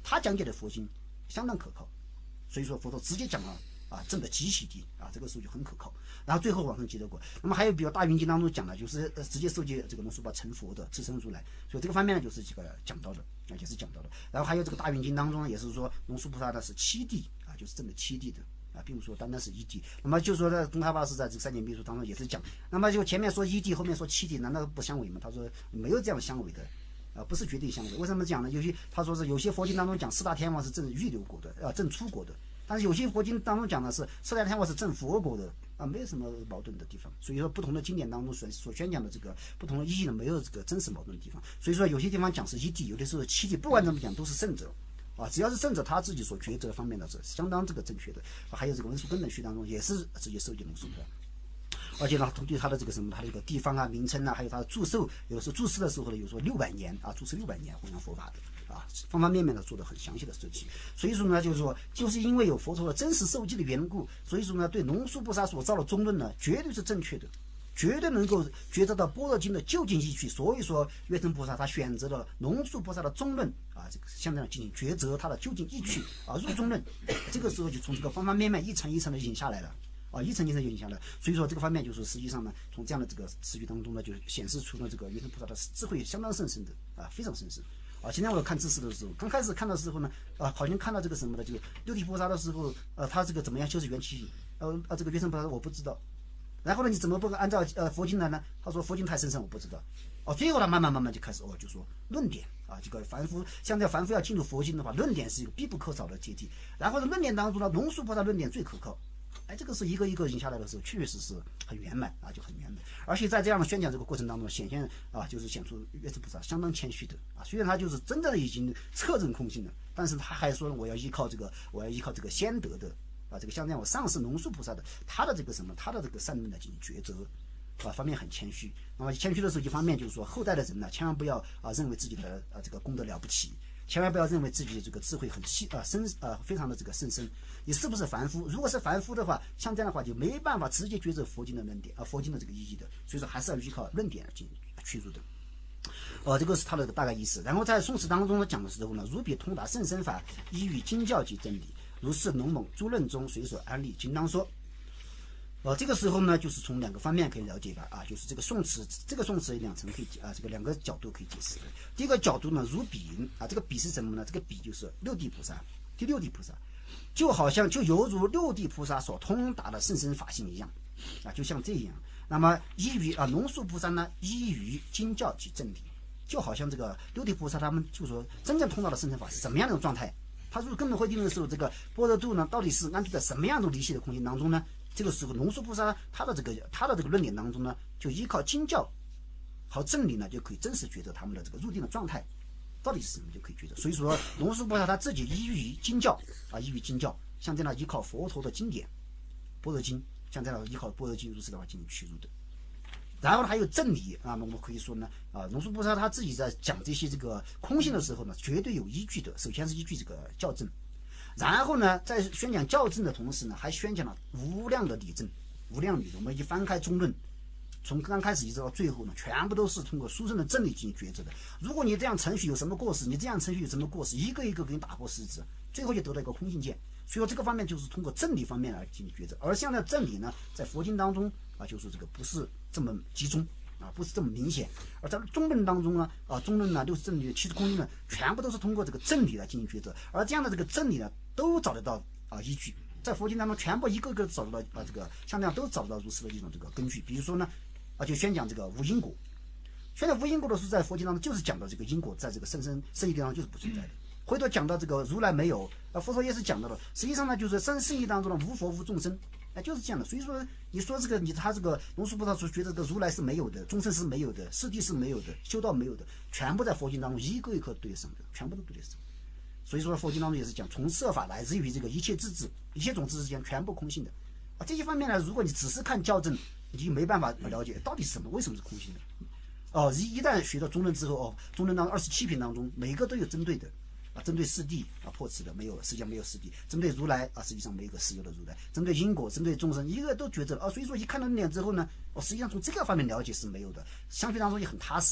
他讲解的佛经相当可靠，所以说佛陀直接讲了啊，证的极其低啊，这个时候就很可靠。然后最后往上接着过，那么还有比如大圆经当中讲的，就是呃直接受记这个龙树巴成佛的自称如来，所以这个方面呢就是这个讲到的啊，也是讲到的。然后还有这个大圆经当中呢，也是说龙树菩萨呢是七地啊，就是证的七地的啊，并不是说单单是一地。那么就说呢，宗喀巴是在这个三点秘书当中也是讲，那么就前面说一地，后面说七地，难道不相违吗？他说没有这样相违的。啊，不是绝对相违。为什么讲呢？有些他说是有些佛经当中讲四大天王是证预流果的，啊，证出果的。但是有些佛经当中讲的是四大天王是证佛果的，啊，没有什么矛盾的地方。所以说，不同的经典当中所所宣讲的这个不同的意义呢，没有这个真实矛盾的地方。所以说，有些地方讲是一地，有的时候七地，不管怎么讲都是圣者。啊，只要是圣者他自己所抉择方面的是相当这个正确的。啊、还有这个文殊根本序当中也是直接受记龙树的。而且呢，对他的这个什么，他的一个地方啊、名称啊，还有他的祝寿，有的时候注释的时候呢，有时候六百年啊，注释六百年弘扬佛法的啊，方方面面的做的很详细的设计。所以说呢，就是说，就是因为有佛陀的真实受记的缘故，所以说呢，对龙树菩萨所造的中论呢，绝对是正确的，绝对能够觉察到般若经的究竟意趣。所以说，月称菩萨他选择了龙树菩萨的中论啊，这个相当进行抉择他的究竟意趣啊，入中论，这个时候就从这个方方面面一层一层的引下来了。啊，一层一层就影响了，所以说这个方面就是实际上呢，从这样的这个词句当中呢，就显示出了这个月称菩萨的智慧相当甚深的啊，非常甚深啊。今天我看知识的时候，刚开始看的时候呢，啊，好像看到这个什么的，就是六地菩萨的时候，呃，他这个怎么样修持缘起，呃啊，这个月称菩萨我不知道。然后呢，你怎么不按照呃佛经来呢？他说佛经太深深，我不知道。哦，最后他慢慢慢慢就开始哦，就说论点啊，这个凡夫像这凡夫要进入佛经的话，论点是一个必不可少的阶梯。然后呢，论点当中呢，龙树菩萨论点最可靠。哎，这个是一个一个引下来的时候，确确实实很圆满啊，就很圆满。而且在这样的宣讲这个过程当中，显现啊，就是显出月称菩萨相当谦虚的啊。虽然他就是真正已经测证空性了，但是他还说我要依靠这个，我要依靠这个先得的啊，这个像这样我上师龙树菩萨的他的这个什么，他的这个善论来进行抉择。啊，方面很谦虚。那么谦虚的时候，一方面就是说，后代的人呢，千万不要啊认为自己的啊这个功德了不起，千万不要认为自己的这个智慧很细啊深啊非常的这个甚深。你是不是凡夫？如果是凡夫的话，像这样的话就没办法直接抉择佛经的论点啊，佛经的这个意义的。所以说还是要依靠论点进行驱入的。呃，这个是他的大概意思。然后在宋词当中呢讲的时候呢，如彼通达甚深法，依于经教及真理，如是龙猛诸论中随所安立，经当说。呃，这个时候呢，就是从两个方面可以了解吧，啊，就是这个宋词，这个宋词有两层可以啊，这个两个角度可以解释。第一个角度呢，如彼啊，这个彼是什么呢？这个彼就是六地菩萨，第六地菩萨，就好像就犹如六地菩萨所通达的甚深法性一样，啊，就像这样。那么依于啊，龙树菩萨呢，依于经教及真理，就好像这个六地菩萨他们就说真正通达的甚深法是什么样的状态？他入根本慧定的时候，这个般若度呢，到底是安住在什么样的离系的空间当中呢？这个时候，龙树菩萨他的这个他的这个论点当中呢，就依靠经教和真理呢，就可以真实觉得他们的这个入定的状态到底是什么，就可以觉得。所以说，龙树菩萨他自己依于经教啊，依于经教，像这样依靠佛陀的经典《般若经》，像这样依靠《般若经》如是的话进行驱入的。然后呢，还有正理啊，我们可以说呢，啊，龙树菩萨他自己在讲这些这个空性的时候呢，绝对有依据的。首先是依据这个教证。然后呢，在宣讲教证的同时呢，还宣讲了无量的理证，无量理。我们一翻开中论，从刚开始一直到最后呢，全部都是通过殊胜的真理进行抉择的。如果你这样程序有什么过失，你这样程序有什么过失，一个一个给你打破实质，最后就得到一个空性见。所以说这个方面就是通过真理方面来进行抉择。而现在真理呢，在佛经当中啊，就是这个不是这么集中。啊，不是这么明显，而在中论当中呢，啊，中论呢、六十正理、七十空性呢，全部都是通过这个真理来进行抉择，而这样的这个真理呢，都找得到啊依据，在佛经当中全部一个个找得到啊这个像这样都找得到如此的一种这个根据。比如说呢，啊，就宣讲这个无因果，宣讲无因果的时候，在佛经当中就是讲到这个因果在这个甚深深义地方就是不存在的。回头讲到这个如来没有，啊，佛陀也是讲到了，实际上呢，就是深深义当中的无佛无众生。哎，就是这样的。所以说，你说这个你他这个龙树菩萨所觉得这个如来是没有的，众生是没有的，四谛是没有的，修道没有的，全部在佛经当中一个一个对得上的，全部都对得上。所以说，佛经当中也是讲从色法乃至于这个一切智智，一切种子之间全部空性的。啊，这些方面呢，如果你只是看教证，你就没办法了解到底是什么，为什么是空性的。哦，一一旦学到中论之后，哦，中论当中二十七品当中，每一个都有针对的。啊，针对四谛啊破此的没有，实际上没有四谛；针对如来啊，实际上没有一个实有的如来；针对因果，针对众生，一个都觉着了啊。所以说一看到那点之后呢，哦，实际上从这个方面了解是没有的，相对当中也很踏实的。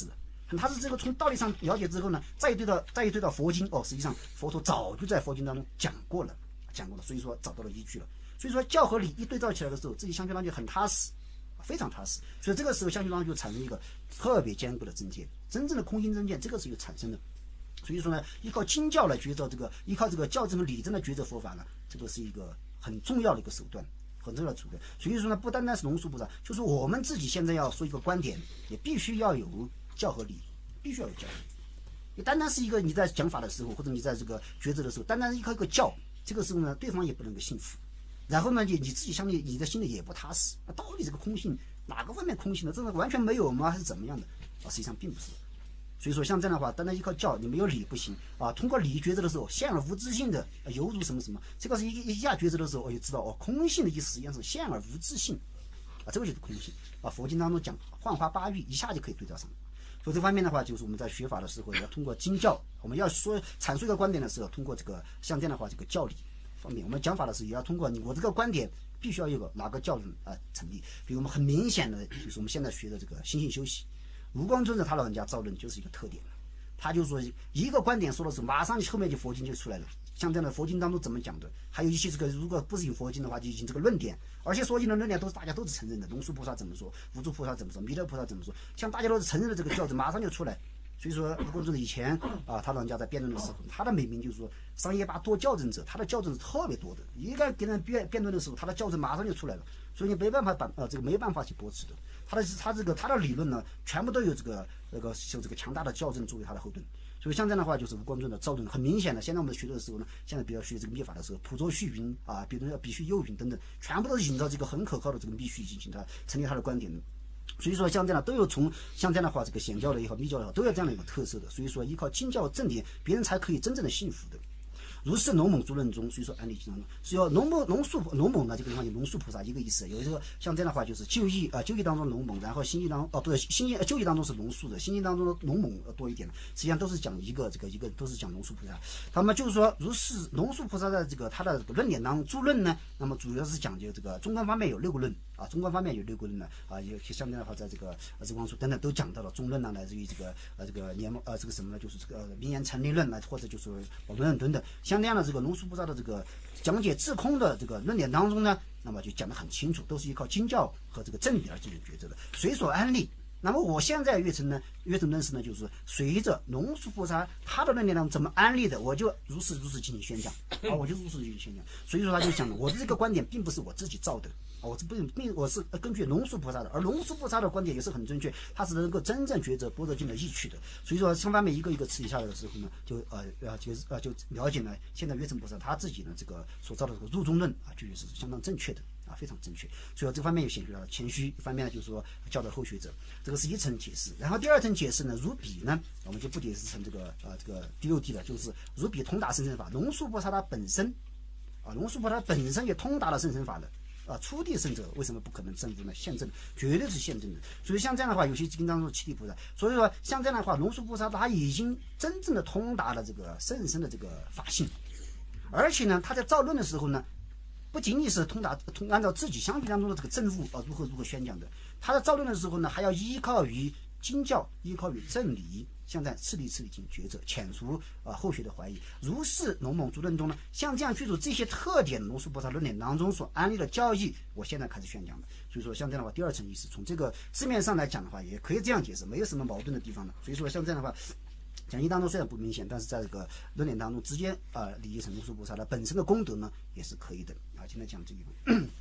他是这个从道理上了解之后呢，再对到再对到佛经哦，实际上佛陀早就在佛经当中讲过了，讲过了，所以说找到了依据了。所以说教和理一对照起来的时候，自己相学当就很踏实，非常踏实。所以这个时候相学当就产生一个特别坚固的真见，真正的空心真见，这个是有产生的。所以说呢，依靠经教来觉照这个，依靠这个教证和理证的觉照佛法呢，这个是一个很重要的一个手段，很重要的手段。所以说呢，不单单是龙树菩萨，就是我们自己现在要说一个观点，也必须要有教和理，必须要有教和理。你单单是一个你在讲法的时候，或者你在这个抉择的时候，单单依靠一个教，这个时候呢，对方也不能够信服。然后呢，你你自己相对你的心里也不踏实。到底这个空性哪个方面空性呢？真的完全没有吗？还是怎么样的？啊，实际上并不是。所以说像这样的话，单单依靠教，你没有理不行啊。通过理抉择的时候，现而无自性的，啊、犹如什么什么，这个是一一下抉择的时候，我就知道哦，空性的意思实际上是现而无自性，啊，这个就是空性啊。佛经当中讲幻化八喻，一下就可以对照上。所以这方面的话，就是我们在学法的时候，要通过经教，我们要说阐述一个观点的时候，通过这个像这样的话，这个教理方面，我们讲法的时候也要通过我这个观点必须要有个哪个教论啊、呃、成立。比如我们很明显的就是我们现在学的这个心性修习，卢光尊者他老人家造论就是一个特点，他就说一个观点说的时候，马上后面就佛经就出来了。像这样的佛经当中怎么讲的，还有一些这个如果不是有佛经的话，就已经这个论点，而且所有的论点都是大家都是承认的，龙树菩萨怎么说，无著菩萨怎么说，弥勒菩萨怎么说，像大家都是承认的这个教子马上就出来。所以说卢光尊者以前啊，他老人家在辩论的时候，他的美名就是说商业吧多校正者，他的校正是特别多的，一个跟人辩辩论的时候，他的校正马上就出来了，所以你没办法把呃这个没办法去驳斥的。他的他这个他的理论呢，全部都有这个那个有这个强大的校正作为他的后盾。所以像这样的话，就是卢光尊的造论很明显的。现在我们学的时候呢，现在比较学这个密法的时候，普陀虚云啊，比如要必须右云等等，全部都是引到这个很可靠的这个密虚进行他成立他的观点的。所以说像这样都有从像这样的话，这个显教的也好，密教的也好，都有这样的一个特色的。所以说依靠经教正典，别人才可以真正的信服的。如是龙猛诸论中，所以说安利经当中，所以说龙猛龙树龙猛呢，这个地方有龙树菩萨一个意思。有一个像这样的话，就是旧义啊，旧义当中龙猛，然后新义当哦不是新义旧义当中是龙树的，新义当中的龙猛多一点，实际上都是讲一个这个一个都是讲龙树菩萨。那么就是说，如是龙树菩萨的这个他的这个论点当中诸论呢，那么主要是讲究这个中观方面有六个论啊，中观方面有六个论呢啊，也像这样的话，在这个呃日光书等等都讲到了中论呢，来自于这个呃这个年呃这个什么呢，就是这个名言成立论呢，或者就是宝论等等，像这样的这个龙树菩萨的这个讲解自空的这个论点当中呢，那么就讲得很清楚，都是依靠经教和这个正理而进行抉择的，随所安立。那么我现在阅成呢，阅成认识呢，就是随着龙树菩萨他的论点当中怎么安立的，我就如是如是进行宣讲啊，我就如是进行宣讲。所以说他就讲了，我的这个观点并不是我自己造的啊，我这不并我是根据龙树菩萨的，而龙树菩萨的观点也是很正确，他是能够真正抉择般若经的意趣的。所以说双方面一个一个刺激下来的时候呢，就呃呃就呃就了解了现在月成菩萨他自己呢这个所造的这个入中论啊，确实是相当正确的。啊，非常正确，所以这方面又显出了谦虚。一方面呢，就是说教导后学者，这个是一层解释。然后第二层解释呢，如彼呢，我们就不解释成这个呃这个第六地了，就是如彼通达甚深法。龙树菩萨他本身啊，龙树菩萨本身也通达了甚深法的啊，初地圣者为什么不可能证悟呢？现证绝对是现证的。所以像这样的话，有些经当中七地菩萨，所以说像这样的话，龙树菩萨他已经真正的通达了这个甚深的这个法性，而且呢，他在造论的时候呢。不仅仅是通达通按照自己相续当中的这个正悟啊，如何如何宣讲的，他在造论的时候呢，还要依靠于经教，依靠于正理，像在次第次第进行抉择，遣除啊后学的怀疑。如是龙猛诸论中呢，像这样具足这些特点，龙树菩萨论点当中所安立的教义，我现在开始宣讲的。所以说像这样的话，第二层意思，从这个字面上来讲的话，也可以这样解释，没有什么矛盾的地方的。所以说像这样的话。讲义当中虽然不明显，但是在这个论点当中直接啊、呃、理解成龙树菩萨的本身的功德呢，也是可以的啊。现在讲这个地方。